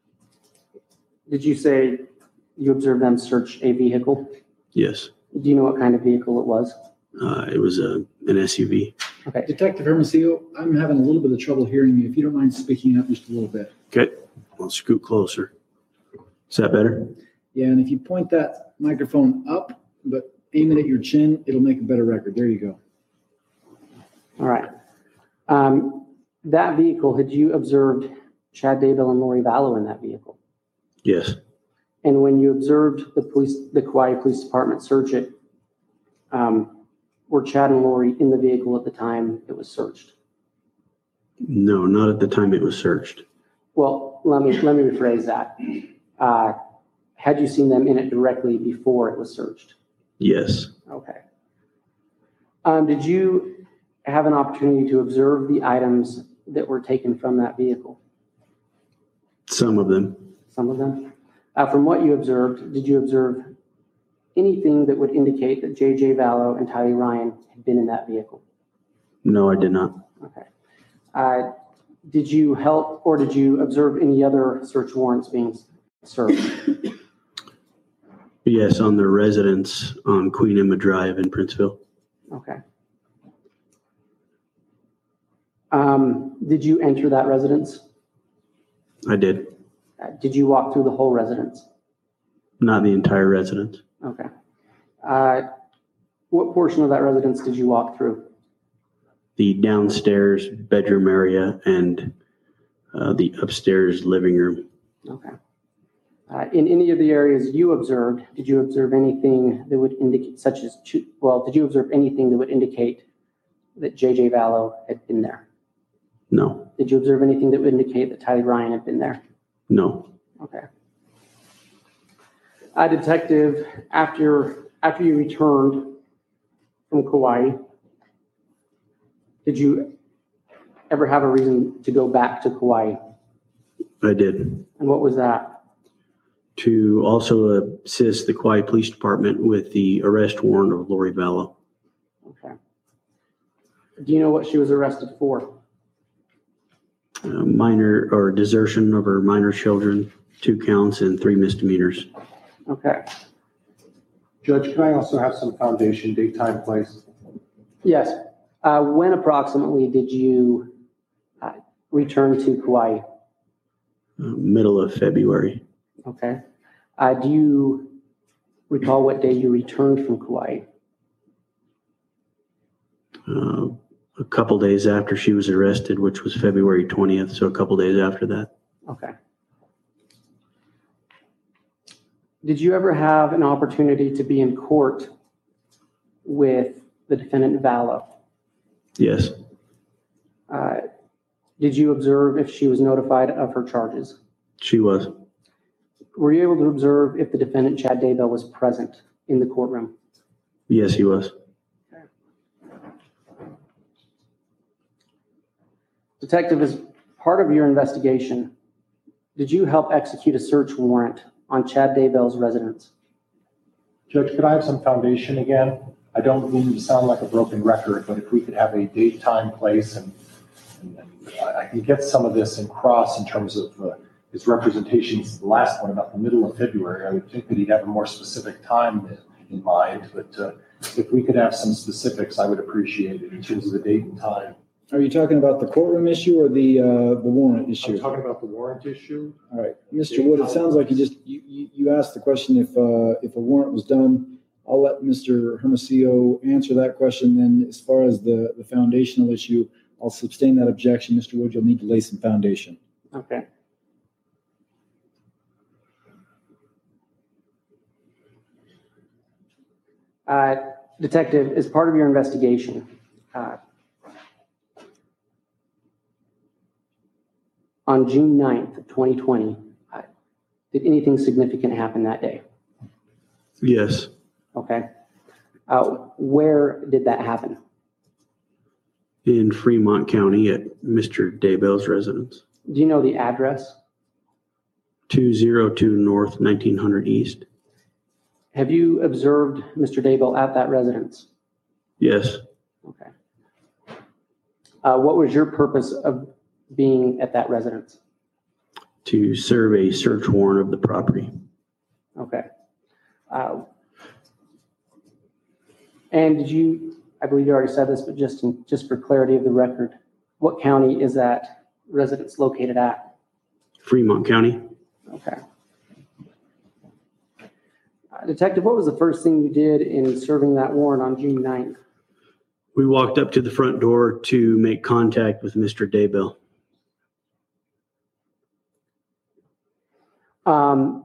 did you say you observed them search a vehicle? Yes. Do you know what kind of vehicle it was? Uh, it was a, an S U V. Okay. Detective Hermosillo, I'm having a little bit of trouble hearing you. If you don't mind speaking up just a little bit. Okay. I'll scoot closer. Is that better? Yeah, and if you point that microphone up, but aim it at your chin, it'll make a better record. There you go. All right. Um, that vehicle, had you observed Chad Daybell and Lori Vallow in that vehicle? Yes. And when you observed the police, the Kauai Police Department search it, um, were Chad and Lori in the vehicle at the time it was searched? No, not at the time it was searched. Well, let me let me rephrase that. Uh, had you seen them in it directly before it was searched? Yes. Okay. Um, did you have an opportunity to observe the items that were taken from that vehicle? Some of them. Some of them? Uh, from what you observed, did you observe anything that would indicate that J J Vallow and Tyler Ryan had been in that vehicle? No, I did not. Okay. Uh, did you help or did you observe any other search warrants being served? Yes, on their residence on Queen Emma Drive in Princeville. Okay. Um, did you enter that residence? I did. Uh, did you walk through the whole residence? Not the entire residence. Okay. Uh, what portion of that residence did you walk through? The downstairs bedroom area and uh, the upstairs living room. Okay. Uh, in any of the areas you observed, did you observe anything that would indicate, such as, well, did you observe anything that would indicate that J J Vallow had been there? No. Did you observe anything that would indicate that Tyler Ryan had been there? No. Okay. Uh, detective, after after you returned from Kauai, did you ever have a reason to go back to Kauai? I did. And what was that? To also assist the Kauai Police Department with the arrest warrant of Lori Vallow. Okay. Do you know what she was arrested for? Uh, minor or desertion of her minor children, two counts and three misdemeanors. Okay. Judge, can I also have some foundation, date, time, place? Yes. Uh, when approximately did you uh, return to Kauai? Uh, middle of February. Okay. Uh, do you recall what day you returned from Kauai? Uh, a couple days after she was arrested, which was February twentieth, so a couple days after that. Okay. Did you ever have an opportunity to be in court with the defendant Vallow? Yes, Uh, Did you observe if she was notified of her charges? she was. Were you able to observe if the defendant Chad Daybell was present in the courtroom? Yes, he was. Detective, as part of your investigation, did you help execute a search warrant on Chad Daybell's residence? Judge, could I have some foundation again? I don't mean to sound like a broken record, but if we could have a date, time, place, and, and I can get some of this in cross in terms of uh, his representations, the last one about the middle of February. I would think that he'd have a more specific time in, in mind, but uh, if we could have some specifics, I would appreciate it in terms of the date and time. Are you talking about the courtroom issue or the, uh, the warrant I'm issue? talking about the warrant issue. All right, Mister Wood, it sounds like you just, you, you, you asked the question if, uh, if a warrant was done. I'll let Mister Hermosillo answer that question. Then as far as the, the foundational issue, I'll sustain that objection. Mister Wood, you'll need to lay some foundation. Okay. Uh, Detective, as part of your investigation, uh, on June ninth of twenty twenty, uh, did anything significant happen that day? Yes, Okay. Uh, Where did that happen? in Fremont County at Mister Daybell's residence, Do you know the address? two oh two North, nineteen hundred East. Have you observed Mister Daybell at that residence? Yes, Okay. Uh, What was your purpose of being at that residence? to serve a search warrant of the property. Okay. Uh, And did you, I believe you already said this, but just, in- just for clarity of the record, what county is that residence located at? Fremont County. Okay. Uh, Detective, what was the first thing you did in serving that warrant on June ninth? We walked up to the front door to make contact with Mister Daybell. Um,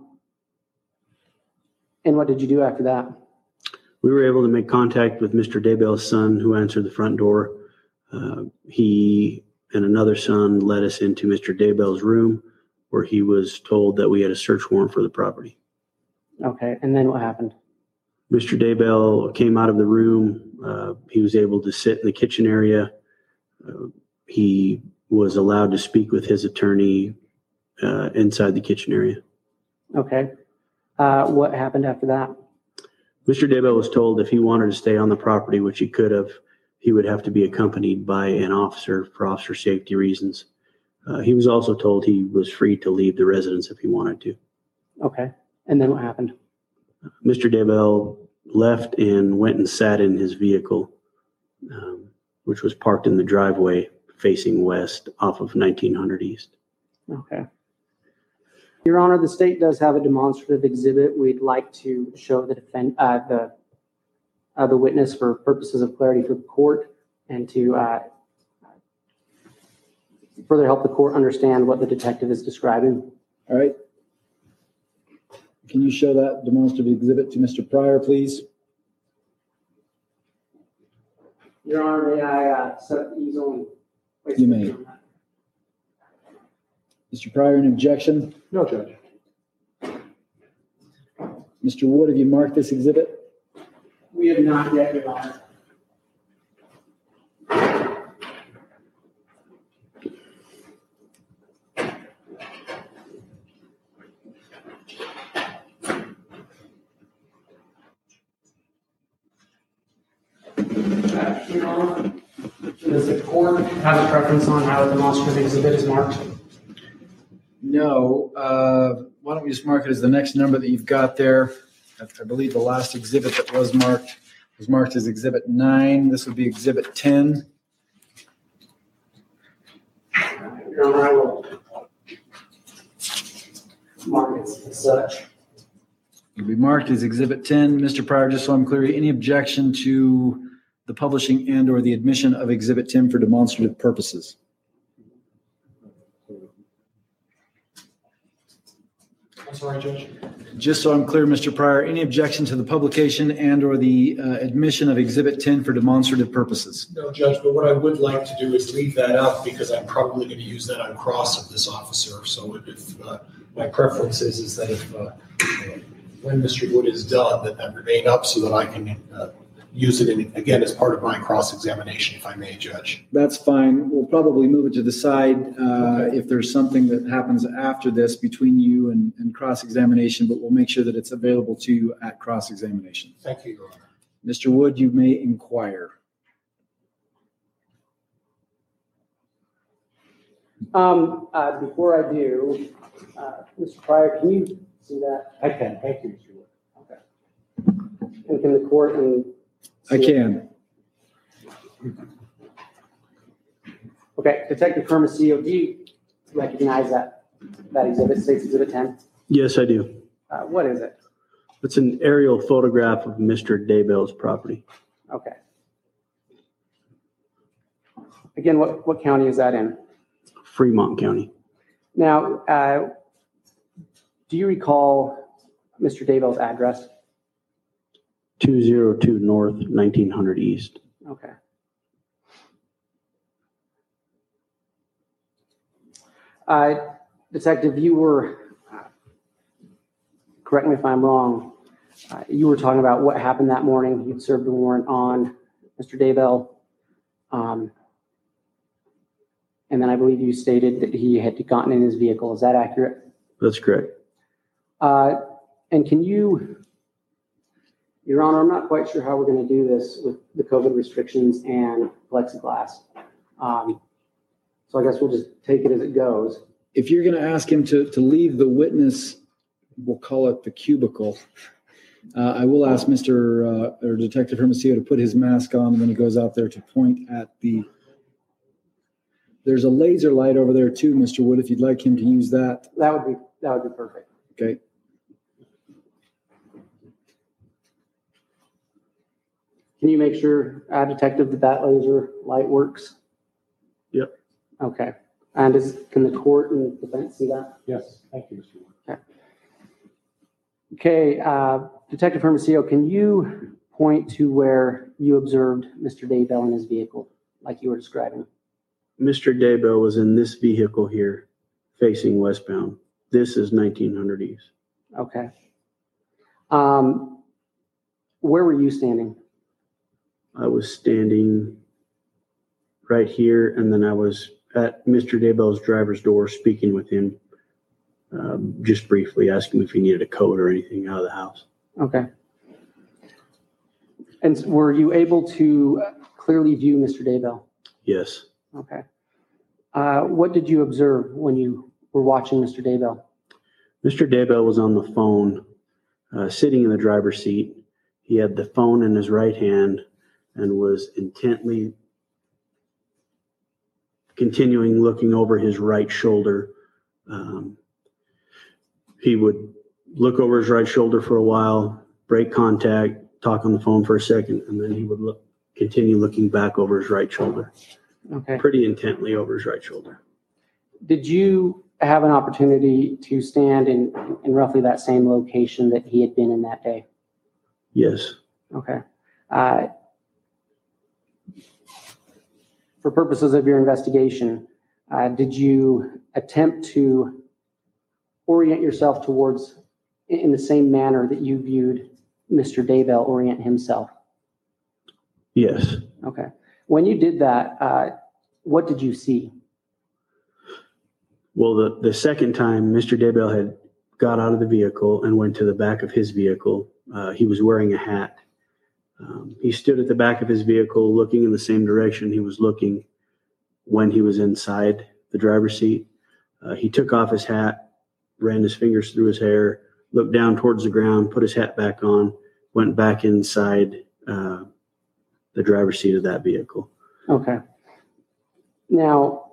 And what did you do after that? We were able to make contact with Mister Daybell's son, who answered the front door. Uh, he and another son led us into Mister Daybell's room, where he was told that we had a search warrant for the property. Okay, and then what happened? Mister Daybell came out of the room. Uh, he was able to sit in the kitchen area. Uh, he was allowed to speak with his attorney uh, inside the kitchen area. Okay. Uh, What happened after that? Mister Daybell was told if he wanted to stay on the property, which he could have, he would have to be accompanied by an officer for officer safety reasons. Uh, he was also told he was free to leave the residence if he wanted to. Okay, and then what happened? Mister Daybell left and went and sat in his vehicle, um, which was parked in the driveway facing west off of nineteen hundred East. Okay. Your Honor, the state does have a demonstrative exhibit. We'd like to show the defend, uh, the, uh, the witness for purposes of clarity for the court and to, uh, further help the court understand what the detective is describing. All right. Can you show that demonstrative exhibit to Mister Pryor, please? Your Honor, may I, uh, set these on? You may. Mister Pryor, an objection? No, Judge. Mister Wood, have you marked this exhibit? We have not yet, Your Honor. Your Honor, does the court have a preference on how a demonstrative exhibit is marked? No. Uh, why don't we just mark it as the next number that you've got there? I I believe the last exhibit that was marked was marked as Exhibit nine. This would be Exhibit ten. Your Honor, I will mark it as such. It'll be marked as Exhibit ten. Mister Pryor, just so I'm clear, any objection to the publishing and/or the admission of Exhibit ten for demonstrative purposes. I'm sorry, Judge. Just so I'm clear, Mister Pryor, any objection to the publication and/or the uh, admission of Exhibit ten for demonstrative purposes? No, Judge, but what I would like to do is leave that up because I'm probably going to use that on cross of this officer. So if uh, my preference is, is that if uh, when Mister Wood is done, that that remain up so that I can uh, use it in, again as part of my cross-examination, if I may, Judge. That's fine. We'll probably move it to the side uh, if there's something that happens after this between you and, and cross-examination, but we'll make sure that it's available to you at cross-examination. Thank you, Your Honor. Mister Wood, you may inquire. Um, uh, before I do, uh, Mister Pryor, can you see that? I can. Thank you, Mister Wood. Okay. And can the court and I can. Okay, Detective Hermosillo, do you recognize that, that exhibit, State's Exhibit ten? Yes, I do. Uh, what is it? It's an aerial photograph of Mister Daybell's property. Okay. Again, what, what county is that in? Fremont County. Now, uh, do you recall Mister Daybell's address? two oh two North, nineteen hundred East. Okay. Uh, Detective, you were, uh, correct me if I'm wrong, uh, you were talking about what happened that morning. You'd served a warrant on Mister Daybell. Um, and then I believe you stated that he had gotten in his vehicle. Is that accurate? That's correct. Uh, and can you, Your Honor, I'm not quite sure how we're going to do this with the COVID restrictions and plexiglass. Um, so I guess we'll just take it as it goes. If you're going to ask him to, to leave the witness, we'll call it the cubicle, uh, I will ask Mister Uh, or Detective Hermosillo to put his mask on when he goes out there to point at the, there's a laser light over there too, Mister Wood, if you'd like him to use that. That would be, that would be perfect. Okay. Can you make sure, uh, Detective, that that laser light works? Yep. Okay. And is, can the court and defense see that? Yes, thank you, Mister Wood. Okay, uh, Detective Hermosillo, can you point to where you observed Mister Daybell in his vehicle, like you were describing? Mister Daybell was in this vehicle here, facing westbound. This is nineteen hundred East. Okay. Um, where were you standing? I was standing right here, and then I was at Mister Daybell's driver's door speaking with him, um, just briefly asking if he needed a code or anything out of the house. Okay. And were you able to clearly view Mister Daybell? Yes. Okay. Uh, what did you observe when you were watching Mister Daybell? Mister Daybell was on the phone, uh, sitting in the driver's seat. He had the phone in his right hand and was intently continuing looking over his right shoulder. Um, he would look over his right shoulder for a while, break contact, talk on the phone for a second, and then he would look, continue looking back over his right shoulder, Okay. pretty intently over his right shoulder. Did you have an opportunity to stand in, in roughly that same location that he had been in that day? Yes. Okay. Uh, for purposes of your investigation, uh, did you attempt to orient yourself towards, in the same manner that you viewed Mister Daybell orient himself? Yes. Okay. When you did that, uh, what did you see? Well, the, the second time Mister Daybell had got out of the vehicle and went to the back of his vehicle, uh, he was wearing a hat. Um, he stood at the back of his vehicle looking in the same direction he was looking when he was inside the driver's seat. Uh, he took off his hat, ran his fingers through his hair, looked down towards the ground, put his hat back on, went back inside uh, the driver's seat of that vehicle. Okay. Now,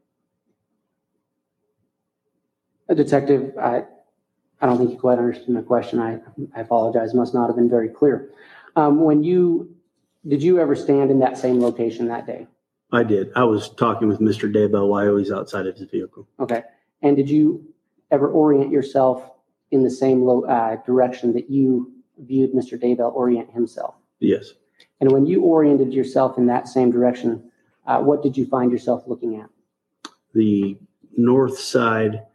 a detective, I, I don't think you quite understood my question. I, I apologize. Must not have been very clear. Um, when you Did you ever stand in that same location that day? I did. I was talking with Mister Daybell while he was outside of his vehicle. Okay. And did you ever orient yourself in the same lo- uh, direction that you viewed Mister Daybell orient himself? Yes. And when you oriented yourself in that same direction, uh, what did you find yourself looking at? The north side,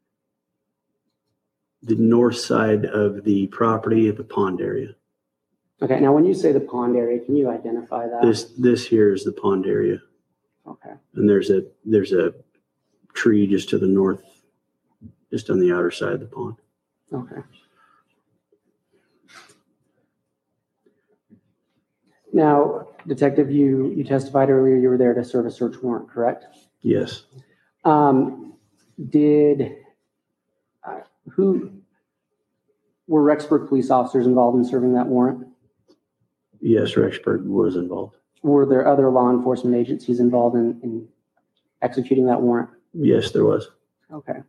the north side of the property of the pond area. Okay. Now, when you say the pond area, can you identify that? This this here is the pond area, Okay. and there's a there's a tree just to the north, just on the outer side of the pond. Okay. Now, Detective, you, you testified earlier you were there to serve a search warrant, correct? Yes. Um, did, uh, who, were Rexburg police officers involved in serving that warrant? Yes, Rexburg was involved. Were there other law enforcement agencies involved in, in executing that warrant? Yes, there was. Okay.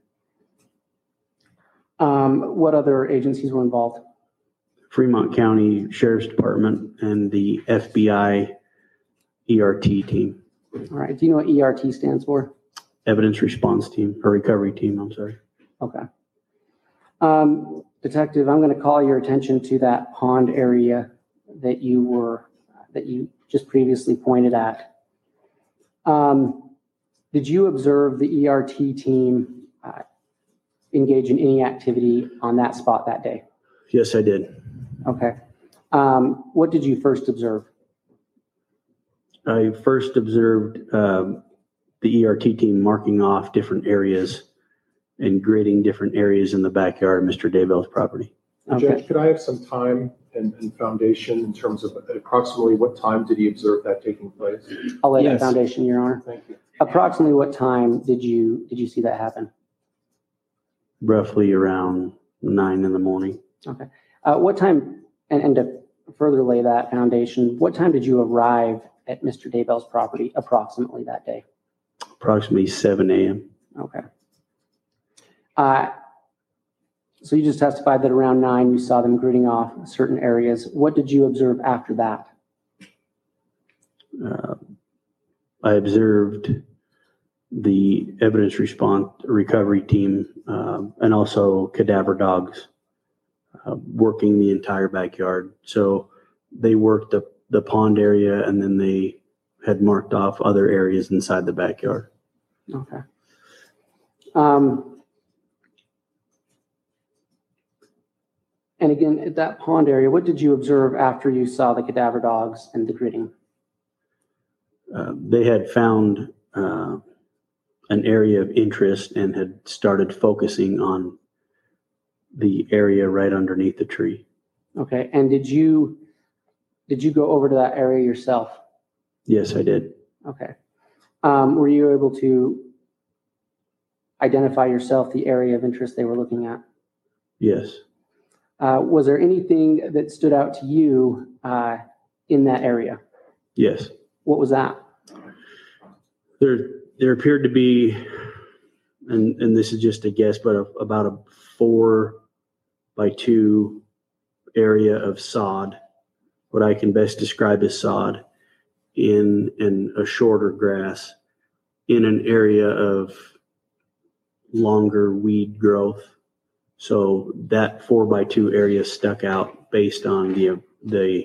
Um, what other agencies were involved? Fremont County Sheriff's Department and the F B I E R T team, All right. Do you know what E R T stands for? Evidence Response Team, or Recovery Team, I'm sorry. Okay. Um, Detective, I'm going to call your attention to that pond area that you were, that you just previously pointed at. Um, did you observe the E R T team uh, engage in any activity on that spot that day? Yes, I did. Okay. Um, what did you first observe? I first observed um, the E R T team marking off different areas and grading different areas in the backyard of Mister Daybell's property. Okay. Judge, could I have some time and, and foundation in terms of approximately what time did he observe that taking place? I'll lay that Yes. foundation, Your Honor. Thank you. Approximately what time did you, did you see that happen? Roughly around nine in the morning. Okay. Uh, what time, and, and to further lay that foundation, what time did you arrive at Mister Daybell's property approximately that day? Approximately seven a.m. Okay. Uh, so you just testified that around nine you saw them grading off certain areas. What did you observe after that? Uh, I observed the evidence response recovery team uh, and also cadaver dogs uh, working the entire backyard. So they worked the, the pond area and then they had marked off other areas inside the backyard. Okay. Um, and again, at that pond area, what did you observe after you saw the cadaver dogs and the grading? Uh, they had found uh, an area of interest and had started focusing on the area right underneath the tree. Okay. And did you, did you go over to that area yourself? Yes, I did. Okay. Um, were you able to identify yourself the area of interest they were looking at? Yes. Uh, was there anything that stood out to you uh, in that area? Yes. What was that? There, there appeared to be, and, and this is just a guess, but a, about a four by two area of sod, what I can best describe as sod, in, in a shorter grass, in an area of longer weed growth. So that four by two area stuck out based on the, the,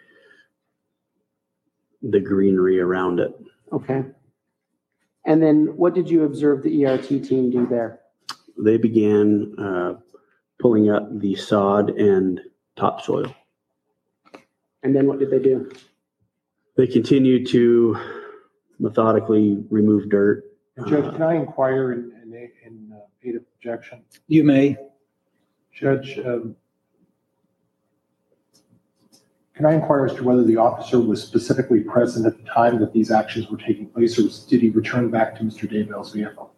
the greenery around it. Okay. And then what did you observe the E R T team do there? They began uh, pulling up the sod and topsoil. And then what did they do? They continued to methodically remove dirt. Judge, can I inquire in, in, in uh, aid of objection? You may. Judge, um, can I inquire as to whether the officer was specifically present at the time that these actions were taking place, or was, did he return back to Mister Daybell's vehicle?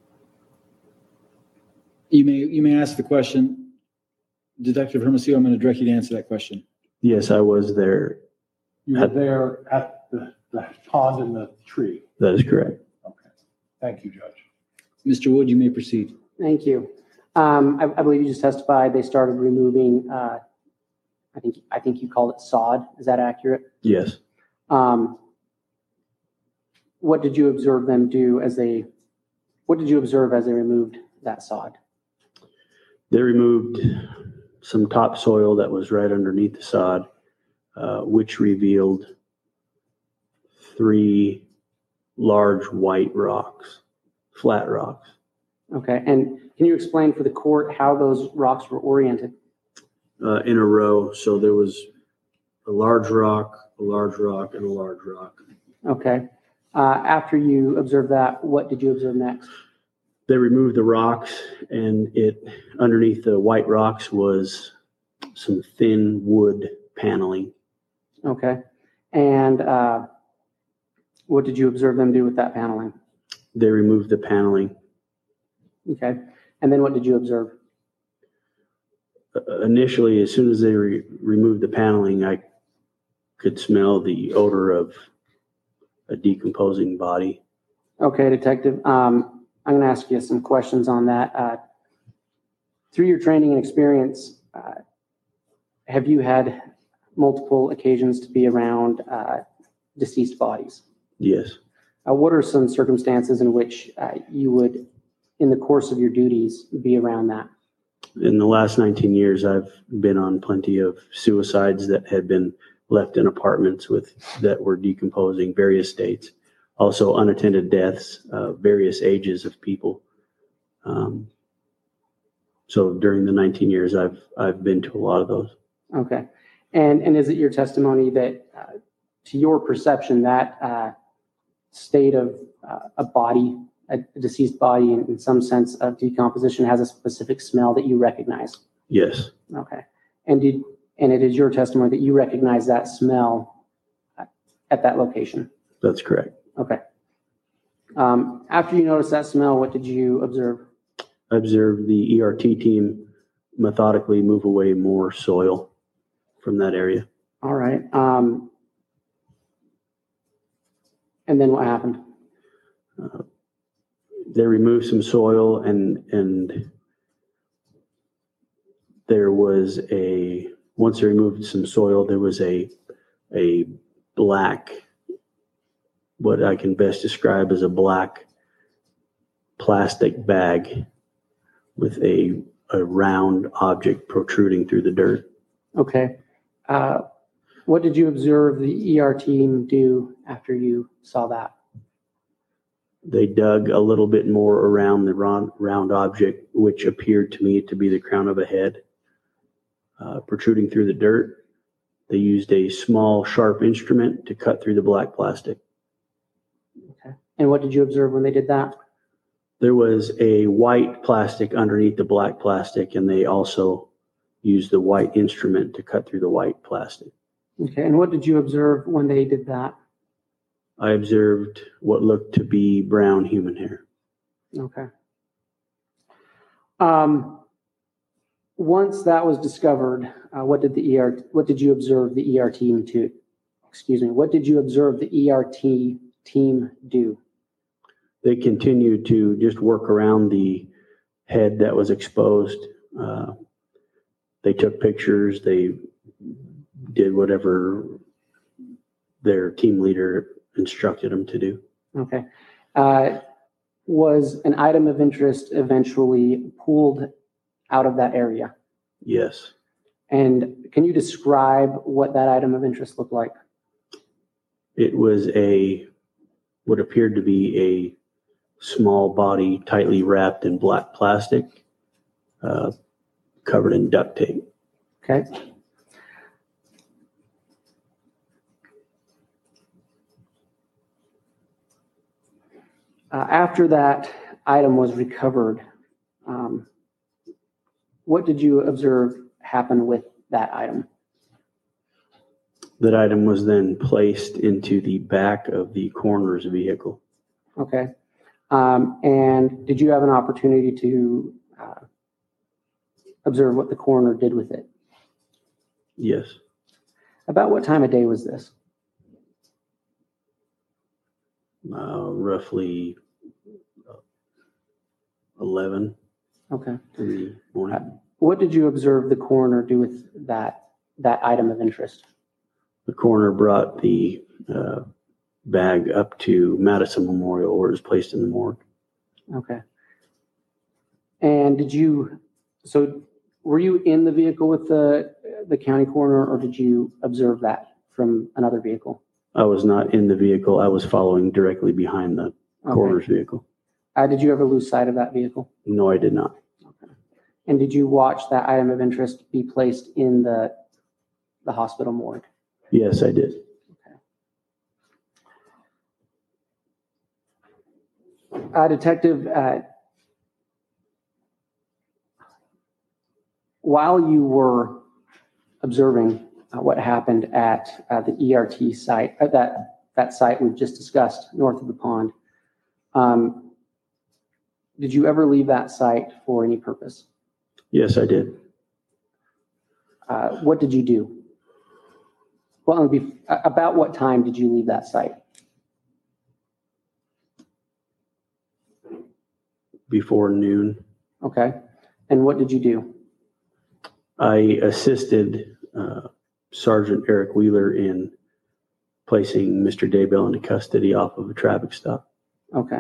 You may, you may ask the question. Detective Hermosillo, I'm going to direct you to answer that question. Yes, I was there. You were there at the, the pond and the tree. That is correct. Okay. Thank you, Judge. Mister Wood, you may proceed. Thank you. Um, I, I believe you just testified they started removing uh, I think, I think you called it sod. Is that accurate? Yes. Um, what did you observe them do as they, what did you observe as they removed that sod? They removed some topsoil that was right underneath the sod, uh, which revealed three large white rocks, flat rocks. Okay, and can you explain for the court how those rocks were oriented? Uh, in a row. So there was a large rock, a large rock, and a large rock. Okay. Uh, after you observed that, what did you observe next? They removed the rocks, and it underneath the white rocks was some thin wood paneling. Okay. And uh, what did you observe them do with that paneling? They removed the paneling. Okay. And then what did you observe? Uh, initially, as soon as they re- removed the paneling, I could smell the odor of a decomposing body. Okay, Detective. Um, I'm going to ask you some questions on that. Uh, through your training and experience, uh, have you had multiple occasions to be around uh, deceased bodies? Yes. Uh, what are some circumstances in which uh, you would, in the course of your duties, be around that? In the last nineteen years, I've been on plenty of suicides that had been left in apartments with that were decomposing, various states. Also unattended deaths, uh, various ages of people. Um, so during the nineteen years, I've I've been to a lot of those. Okay. And and is it your testimony that, uh, to your perception, that uh, state of uh, a body, a deceased body, in, in some sense of decomposition, has a specific smell that you recognize? Yes. Okay. And did and it is your testimony that you recognize that smell at that location? That's correct. Okay. Um, after you noticed that smell, what did you observe? I observed the E R T team methodically move away more soil from that area. All right. Um, and then what happened? Uh, they removed some soil, and and there was a once they removed some soil, there was a a black, what I can best describe as a black plastic bag with a a round object protruding through the dirt. Okay. Uh, what did you observe the E R team do after you saw that? They dug a little bit more around the round, round object, which appeared to me to be the crown of a head, uh, protruding through the dirt. They used a small, sharp instrument to cut through the black plastic. Okay. And what did you observe when they did that? There was a white plastic underneath the black plastic, and they also used the white instrument to cut through the white plastic. Okay. And what did you observe when they did that? I observed what looked to be brown human hair. Okay. Um, once that was discovered, uh, what did the E R, what did you observe the E R team to, excuse me, what did you observe the E R T team do? They continued to just work around the head that was exposed. Uh, they took pictures. They did whatever their team leader instructed them to do. Okay. Uh, was an item of interest eventually pulled out of that area? Yes. And can you describe what that item of interest looked like? It was a, what appeared to be a small body tightly wrapped in black plastic, uh, covered in duct tape. Okay. Uh, after that item was recovered, um, what did you observe happen with that item? That item was then placed into the back of the coroner's vehicle. Okay. Um, and did you have an opportunity to uh, observe what the coroner did with it? Yes. About what time of day was this? Uh, roughly eleven Okay. in the morning. Uh, what did you observe the coroner do with that that item of interest? The coroner brought the uh, bag up to Madison Memorial where it was placed in the morgue. Okay. And did you, so were you in the vehicle with the, the county coroner, or did you observe that from another vehicle? I was not in the vehicle. I was following directly behind the Okay. coroner's vehicle. Uh, did you ever lose sight of that vehicle? No, I did not. Okay. And did you watch that item of interest be placed in the, the hospital morgue? Yes, I did. Uh, Detective, uh, while you were observing uh, what happened at uh, the E R T site, at that, that site we've just discussed north of the pond, um, did you ever leave that site for any purpose? Yes, I did. Uh, what did you do? Well, be, about what time did you leave that site? Before noon. Okay. And what did you do? I assisted uh, Sergeant Eric Wheeler in placing Mister Daybell into custody off of a traffic stop. Okay.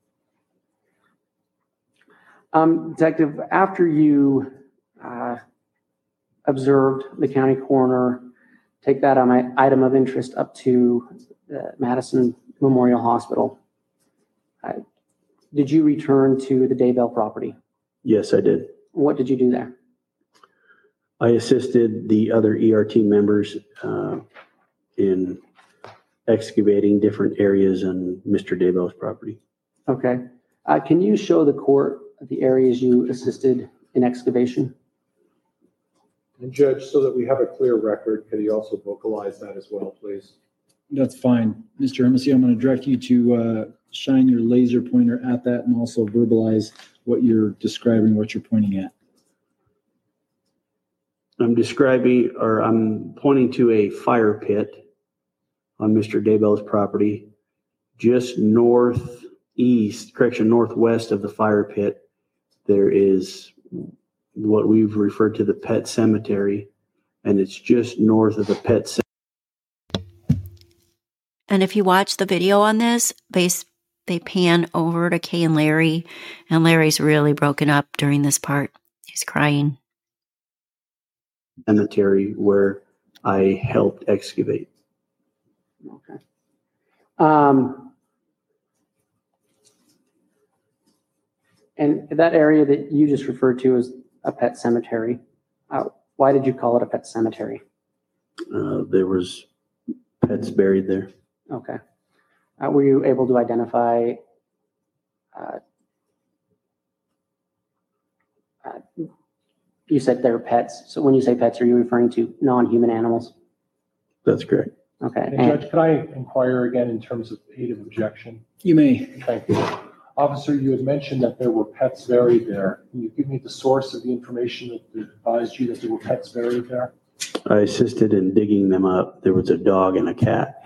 Um, Detective, after you uh, observed the county coroner take that um, item of interest up to uh, Madison Memorial Hospital, uh, did you return to the Daybell property? Yes, I did. What did you do there? I assisted the other E R T members uh, in excavating different areas on Mister Daybell's property. Okay. Uh, can you show the court the areas you assisted in excavation? And Judge, so that we have a clear record, could you also vocalize that as well, please? That's fine. Mister Hermosillo, I'm going to direct you to uh, shine your laser pointer at that and also verbalize what you're describing, what you're pointing at. I'm describing, or I'm pointing to a fire pit on Mister Daybell's property, just northeast, correction, northwest of the fire pit. There is what we've referred to the pet cemetery, and it's just north of the pet cemetery. And if you watch the video on this, they, they pan over to Kay and Larry, and Larry's really broken up during this part. He's crying. Cemetery where I helped excavate. Okay. Um, and that area that you just referred to as a pet cemetery, uh, why did you call it a pet cemetery? Uh, there was pets buried there. Okay. Uh, were you able to identify uh, uh, you said they're pets. So when you say pets, are you referring to non-human animals? That's correct. Okay. And And, Judge, could I inquire again in terms of aid of objection? You may. Thank you. Officer, you had mentioned that there were pets buried there. Can you give me the source of the information that advised you that there were pets buried there? I assisted in digging them up. There was a dog and a cat.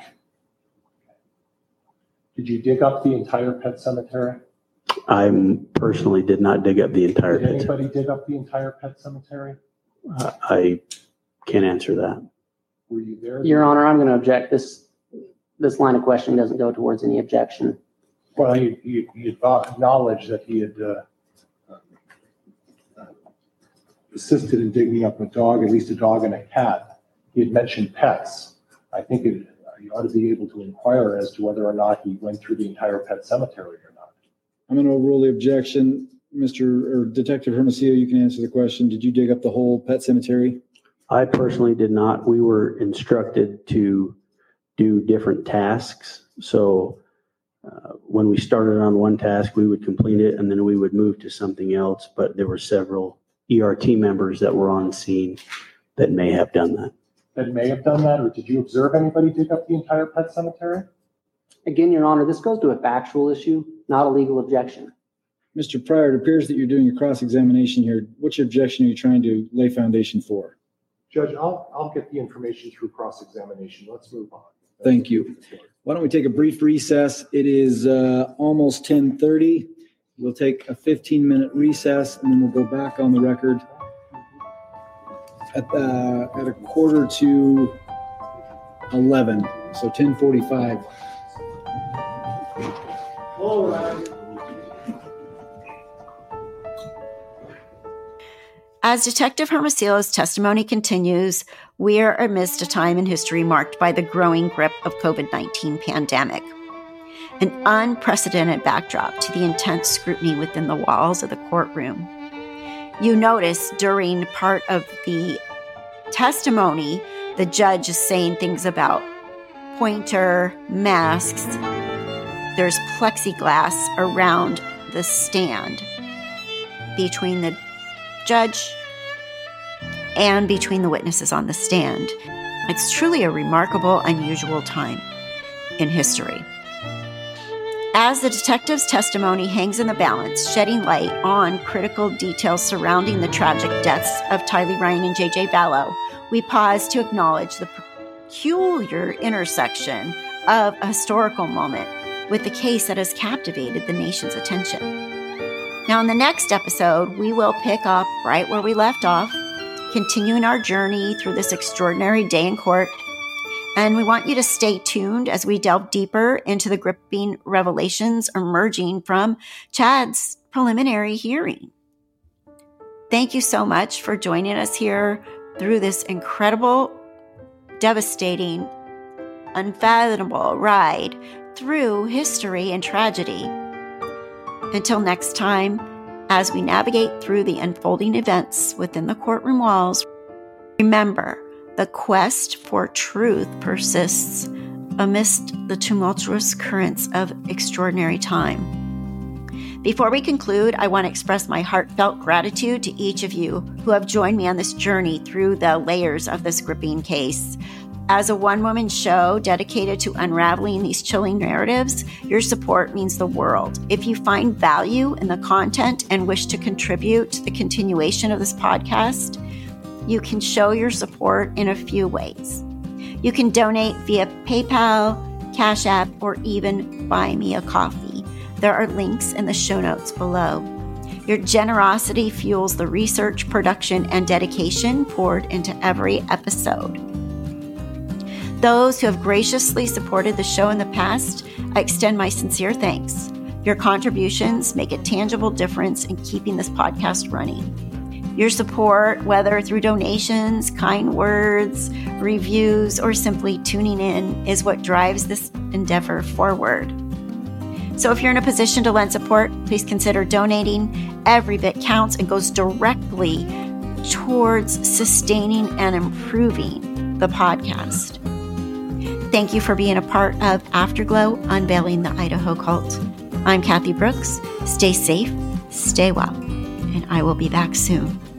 Did you dig up the entire pet cemetery? I personally did not dig up the entire Did pit. anybody dig up the entire pet cemetery? Uh, I can't answer that. Were you there? Your Honor, I'm going to object. This this line of questioning doesn't go towards any objection. Well, you, you, you acknowledged that he had uh, uh, assisted in digging up a dog, at least a dog and a cat. He had mentioned pets. I think it, you ought to be able to inquire as to whether or not he went through the entire pet cemetery or not. I'm going to overrule the objection. Mister or Detective Hermosillo, you can answer the question. Did you dig up the whole pet cemetery? I personally did not. We were instructed to do different tasks. So uh, when we started on one task, we would complete it and then we would move to something else. But there were several E R T members that were on scene that may have done that. That may have done that, or did you observe anybody dig up the entire pet cemetery? Again, Your Honor, this goes to a factual issue, not a legal objection. Mister Pryor, it appears that you're doing a cross-examination here. Which objection are you trying to lay foundation for? Judge, I'll, I'll get the information through cross-examination. Let's move on. Thank you. Why don't we take a brief recess? It is uh, almost ten thirty. We'll take a fifteen minute recess and then we'll go back on the record. at, uh, at a quarter to eleven, so ten forty-five. All right. As Detective Hermosillo's testimony continues, we are amidst a time in history marked by the growing grip of COVID nineteen pandemic, an unprecedented backdrop to the intense scrutiny within the walls of the courtroom. You notice during part of the testimony, the judge is saying things about pointer, masks. There's plexiglass around the stand between the judge and between the witnesses on the stand. It's truly a remarkable, unusual time in history. As the detective's testimony hangs in the balance, shedding light on critical details surrounding the tragic deaths of Tylee Ryan and J J Vallow, we pause to acknowledge the peculiar intersection of a historical moment with the case that has captivated the nation's attention. Now, in the next episode, we will pick up right where we left off, continuing our journey through this extraordinary day in court. And we want you to stay tuned as we delve deeper into the gripping revelations emerging from Chad's preliminary hearing. Thank you so much for joining us here through this incredible, devastating, unfathomable ride through history and tragedy. Until next time, as we navigate through the unfolding events within the courtroom walls, remember, the quest for truth persists amidst the tumultuous currents of extraordinary time. Before we conclude, I want to express my heartfelt gratitude to each of you who have joined me on this journey through the layers of this gripping case. As a one-woman show dedicated to unraveling these chilling narratives, your support means the world. If you find value in the content and wish to contribute to the continuation of this podcast, you can show your support in a few ways. You can donate via PayPal, Cash App, or even buy me a coffee. There are links in the show notes below. Your generosity fuels the research, production, and dedication poured into every episode. Those who have graciously supported the show in the past, I extend my sincere thanks. Your contributions make a tangible difference in keeping this podcast running. Your support, whether through donations, kind words, reviews, or simply tuning in, is what drives this endeavor forward. So if you're in a position to lend support, please consider donating. Every bit counts and goes directly towards sustaining and improving the podcast. Thank you for being a part of Afterglow, Unveiling the Idaho Cult. I'm Kathy Brooks. Stay safe, stay well, and I will be back soon.